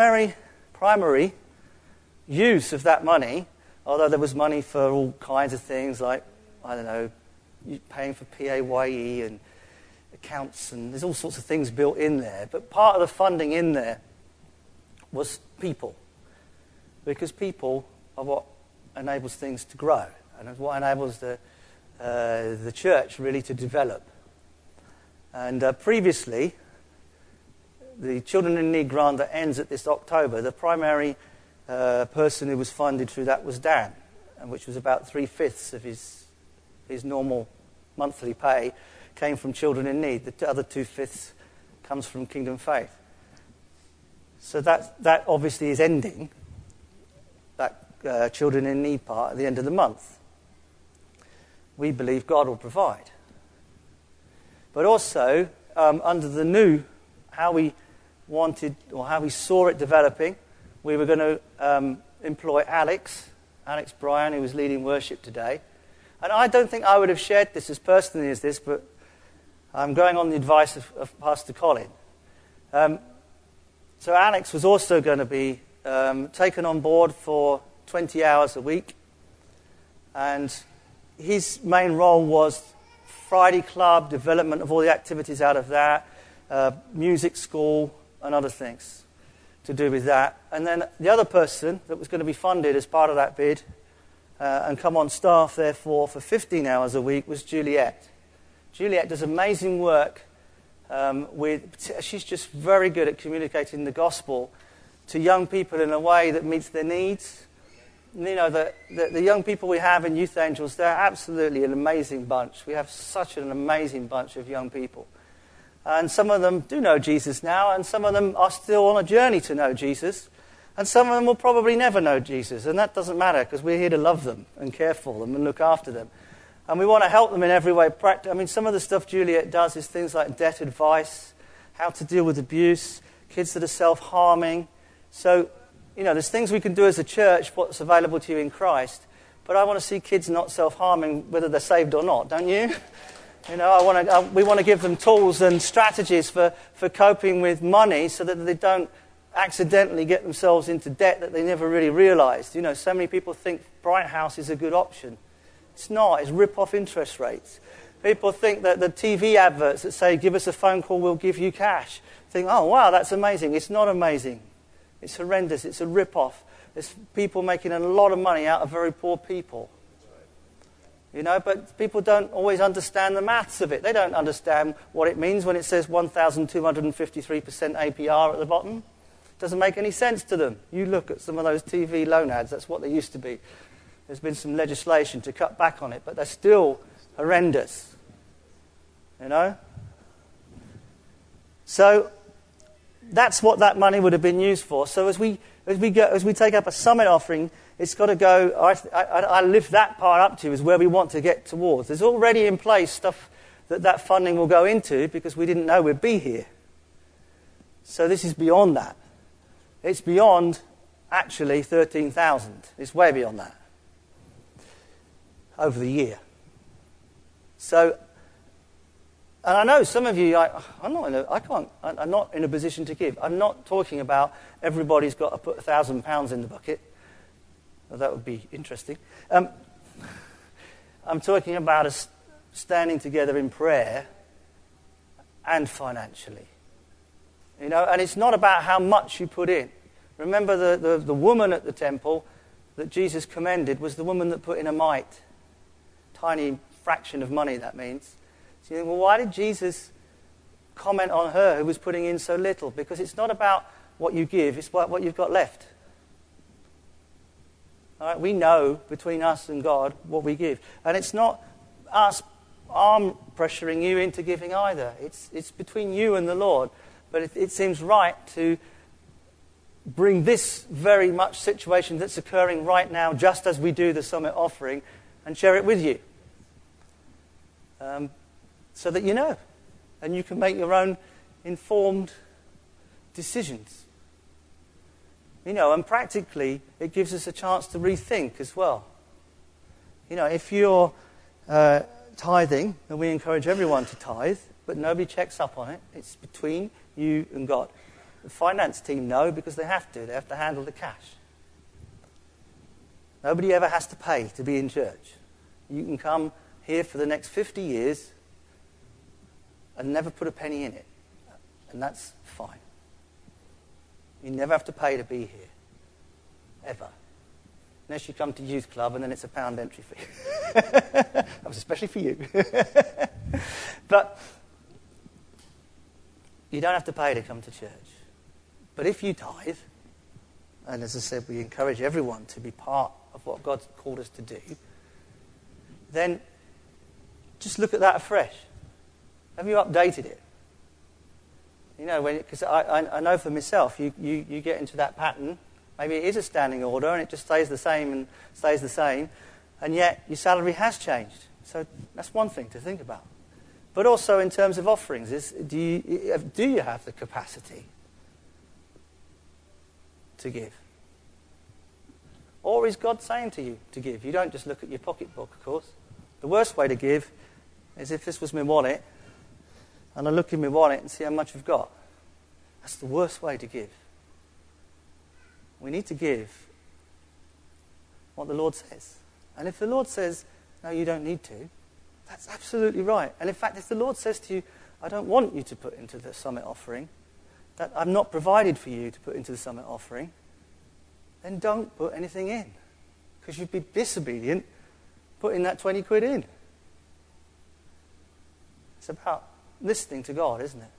use of that money, although there was money for all kinds of things like, I don't know, paying for PAYE and accounts, and there's all sorts of things built in there. But part of the funding in there was people, because people are what enables things to grow, and it's what enables the church really to develop. And previously, the Children in Need grant that ends at this October, the primary person who was funded through that was Dan, and which was about 3/5 of his normal monthly pay came from Children in Need. The other 2/5 comes from Kingdom Faith. So that obviously is ending, that Children in Need part at the end of the month. We believe God will provide. But also, under the new, how we wanted, or how we saw it developing, we were going to employ Alex Bryan, who was leading worship today. And I don't think I would have shared this as personally as this, but I'm going on the advice of Pastor Colin. So Alex was also going to be taken on board for 20 hours a week. And his main role was Friday Club, development of all the activities out of that, music school, and other things to do with that. And then the other person that was going to be funded as part of that bid and come on staff, therefore, for 15 hours a week was Juliet. Juliet does amazing work she's just very good at communicating the gospel to young people in a way that meets their needs. You know, the young people we have in Youth Angels, they're absolutely an amazing bunch. We have such an amazing bunch of young people. And some of them do know Jesus now, and some of them are still on a journey to know Jesus. And some of them will probably never know Jesus, and that doesn't matter because we're here to love them and care for them and look after them. And we want to help them in every way. I mean, some of the stuff Juliet does is things like debt advice, how to deal with abuse, kids that are self-harming. So, you know, there's things we can do as a church, what's available to you in Christ. But I want to see kids not self-harming, whether they're saved or not, don't you? You know, we want to give them tools and strategies for coping with money so that they don't accidentally get themselves into debt that they never really realized. You know, so many people think Bright House is a good option. It's not. It's rip-off interest rates. People think that the TV adverts that say, give us a phone call, we'll give you cash, think, oh, wow, that's amazing. It's not amazing. It's horrendous. It's a rip-off. There's people making a lot of money out of very poor people. You know, but people don't always understand the maths of it. They don't understand what it means when it says 1,253% APR at the bottom. It doesn't make any sense to them. You look at some of those TV loan ads, that's what they used to be. There's been some legislation to cut back on it, but they're still horrendous. You know? So that's what that money would have been used for. So as we take up a summit offering, it's got to go. I lift that part up to is where we want to get towards. There's already in place stuff that funding will go into because we didn't know we'd be here. So this is beyond that. It's beyond actually 13,000. It's way beyond that over the year. So, and I know some of you, I'm not in a position to give. I'm not talking about everybody's got to put £1,000 in the bucket. Well, that would be interesting. I'm talking about us standing together in prayer and financially. You know, and it's not about how much you put in. Remember the woman at the temple that Jesus commended was the woman that put in a mite. Tiny fraction of money, that means. So you think, well, why did Jesus comment on her who was putting in so little? Because it's not about what you give, it's about what you've got left. All right, we know between us and God what we give. And it's not us arm pressuring you into giving either. It's between you and the Lord. But it seems right to bring this very much situation that's occurring right now, just as we do the summit offering, and share it with you. So that you know. And you can make your own informed decisions. You know, and practically, it gives us a chance to rethink as well. You know, if you're tithing, then we encourage everyone to tithe, but nobody checks up on it. It's between you and God. The finance team know because they have to. They have to handle the cash. Nobody ever has to pay to be in church. You can come here for the next 50 years and never put a penny in it. And that's fine. You never have to pay to be here. Ever. Unless you come to youth club and then it's £1 entry fee. That was especially for you. But you don't have to pay to come to church. But if you tithe, and as I said, we encourage everyone to be part of what God's called us to do, then just look at that afresh. Have you updated it? You know, because I know for myself, you get into that pattern. Maybe it is a standing order and it just stays the same and stays the same, and yet your salary has changed. So that's one thing to think about. But also in terms of offerings, do you have the capacity to give? Or is God saying to you to give? You don't just look at your pocketbook, of course. The worst way to give is if this was my wallet, and I look in my wallet and see how much I've got. That's the worst way to give. We need to give what the Lord says. And if the Lord says, no, you don't need to, that's absolutely right. And in fact, if the Lord says to you, I don't want you to put into the summit offering, that I've not provided for you to put into the summit offering, then don't put anything in. Because you'd be disobedient putting that 20 quid in. It's about listening to God, isn't it?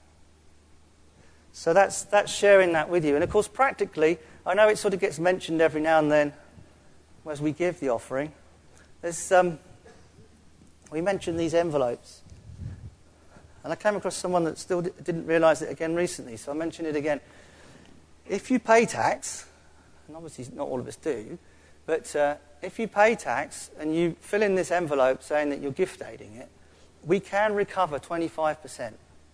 So that's sharing that with you. And of course, practically, I know it sort of gets mentioned every now and then as we give the offering. There's we mentioned these envelopes. And I came across someone that still didn't realise it again recently, so I mention it again. If you pay tax, and obviously not all of us do, but if you pay tax and you fill in this envelope saying that you're gift aiding it, we can recover 25%.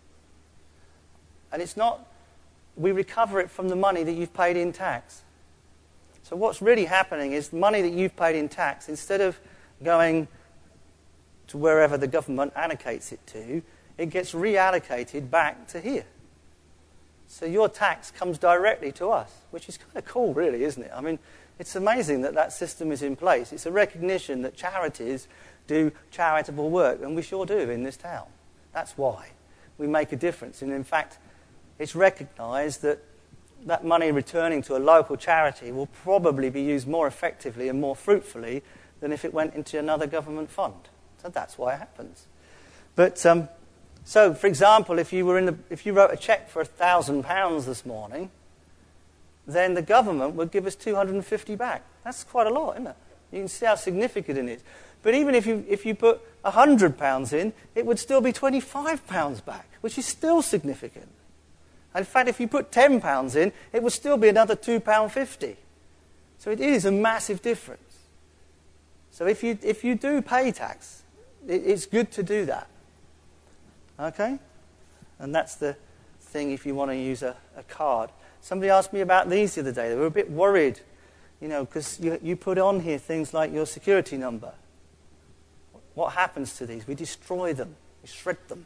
And it's not, we recover it from the money that you've paid in tax. So what's really happening is the money that you've paid in tax, instead of going to wherever the government allocates it to, it gets reallocated back to here. So your tax comes directly to us, which is kind of cool, really, isn't it? I mean, it's amazing that that system is in place. It's a recognition that charities do charitable work, and we sure do in this town. That's why we make a difference. And in fact, it's recognised that that money returning to a local charity will probably be used more effectively and more fruitfully than if it went into another government fund. So that's why it happens. But so, for example, if you wrote a cheque for £1,000 this morning, then the government would give us 250 back. That's quite a lot, isn't it? You can see how significant it is. But even if you put £100 in, it would still be £25 back, which is still significant. And in fact, if you put £10 in, it would still be another £2.50. So it is a massive difference. So if you do pay tax, it's good to do that. Okay? And that's the thing if you want to use a card. Somebody asked me about these the other day. They were a bit worried, because you put on here things like your security number. What happens to these? We destroy them. We shred them.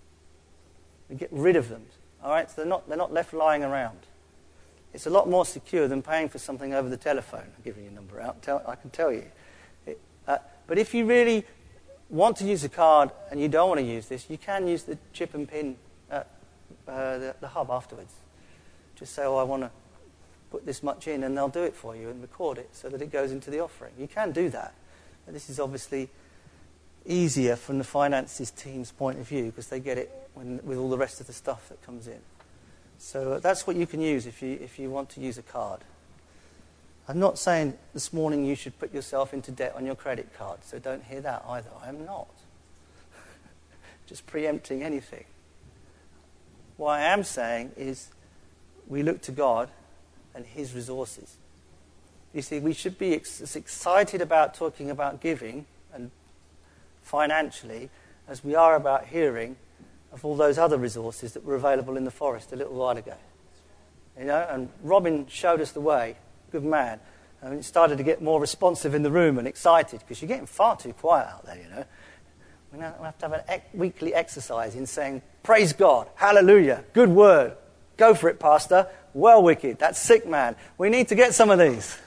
We get rid of them. All right? So they're not left lying around. It's a lot more secure than paying for something over the telephone. I'm giving you a number out. I can tell you. But if you really want to use a card and you don't want to use this, you can use the chip and pin at the hub afterwards. Just say, I want to put this much in, and they'll do it for you and record it so that it goes into the offering. You can do that. But this is obviously easier from the finances team's point of view because they get it with all the rest of the stuff that comes in. So that's what you can use if you want to use a card. I'm not saying this morning you should put yourself into debt on your credit card, so don't hear that either. I am not. Just preempting anything. What I am saying is we look to God and His resources. You see, we should be as excited about talking about giving and financially as we are about hearing of all those other resources that were available in the forest a little while ago. And Robin showed us the way. Good man. It started to get more responsive in the room and excited because you're getting far too quiet out there, We have to have a weekly exercise in saying, praise God, hallelujah, good word. Go for it, Pastor. Well, wicked, that's sick, man. We need to get some of these.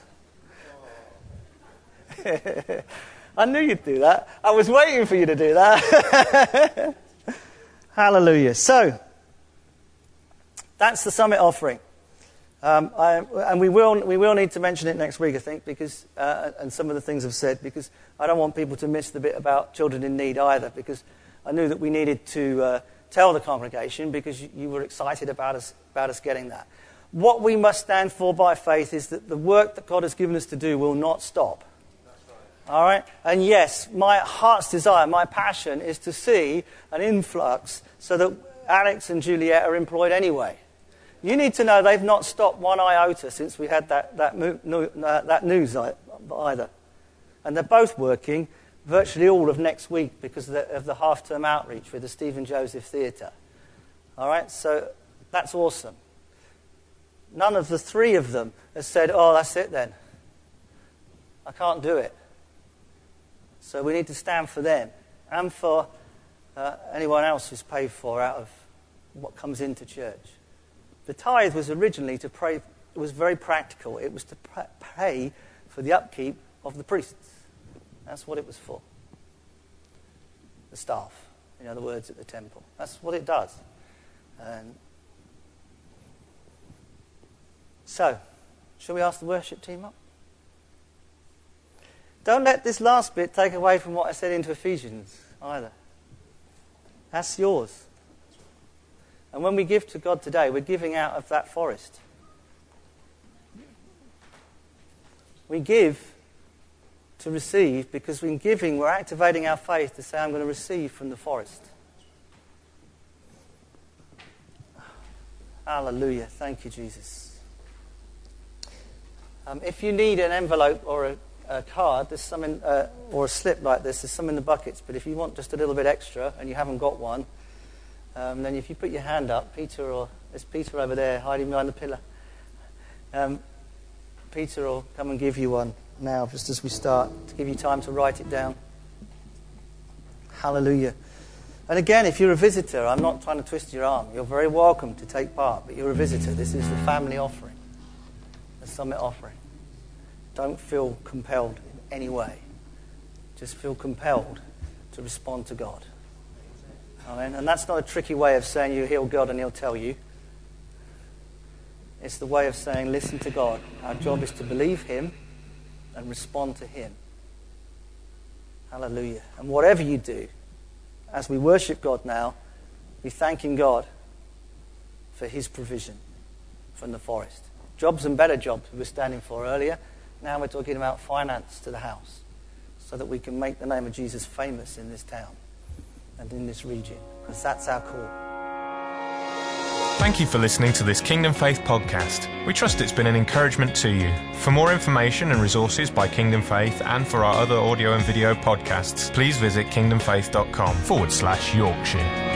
I knew you'd do that. I was waiting for you to do that. Hallelujah. So, that's the summit offering. And we will need to mention it next week, I think, because and some of the things I've said, because I don't want people to miss the bit about children in need either, because I knew that we needed to tell the congregation, because you were excited about us getting that. What we must stand for by faith is that the work that God has given us to do will not stop. All right? And yes, my heart's desire, my passion is to see an influx so that Alex and Juliet are employed anyway. You need to know they've not stopped one iota since we had that news either. And they're both working virtually all of next week because of the half-term outreach with the Stephen Joseph Theatre. All right? So that's awesome. None of the three of them has said, oh, that's it then. I can't do it. So we need to stand for them and for anyone else who's paid for out of what comes into church. The tithe was originally to pray, it was very practical. It was to pay for the upkeep of the priests. That's what it was for. The staff, in other words, at the temple. That's what it does. So, shall we ask the worship team up? Don't let this last bit take away from what I said into Ephesians either. That's yours. And when we give to God today, we're giving out of that forest. We give to receive, because in giving, we're activating our faith to say, I'm going to receive from the forest. Hallelujah. Thank you, Jesus. If you need an envelope or a card, there's some in, or a slip like this, there's some in the buckets. But if you want just a little bit extra and you haven't got one, then if you put your hand up, there's Peter over there hiding behind the pillar. Peter will come and give you one now, just as we start, to give you time to write it down. Hallelujah. And again, if you're a visitor, I'm not trying to twist your arm. You're very welcome to take part, but you're a visitor. This is the family offering, the summit offering. Don't feel compelled in any way. Just feel compelled to respond to God. Amen. And that's not a tricky way of saying you heal God and He'll tell you. It's the way of saying, listen to God. Our job is to believe Him and respond to Him. Hallelujah. And whatever you do, as we worship God now, be thanking God for His provision from the forest. Jobs and better jobs we were standing for earlier. Now we're talking about finance to the house, so that we can make the name of Jesus famous in this town and in this region, because that's our call.
Thank you for listening to this Kingdom Faith podcast. We trust it's been an encouragement to you. For more information and resources by Kingdom Faith, and for our other audio and video podcasts, please visit kingdomfaith.com/Yorkshire.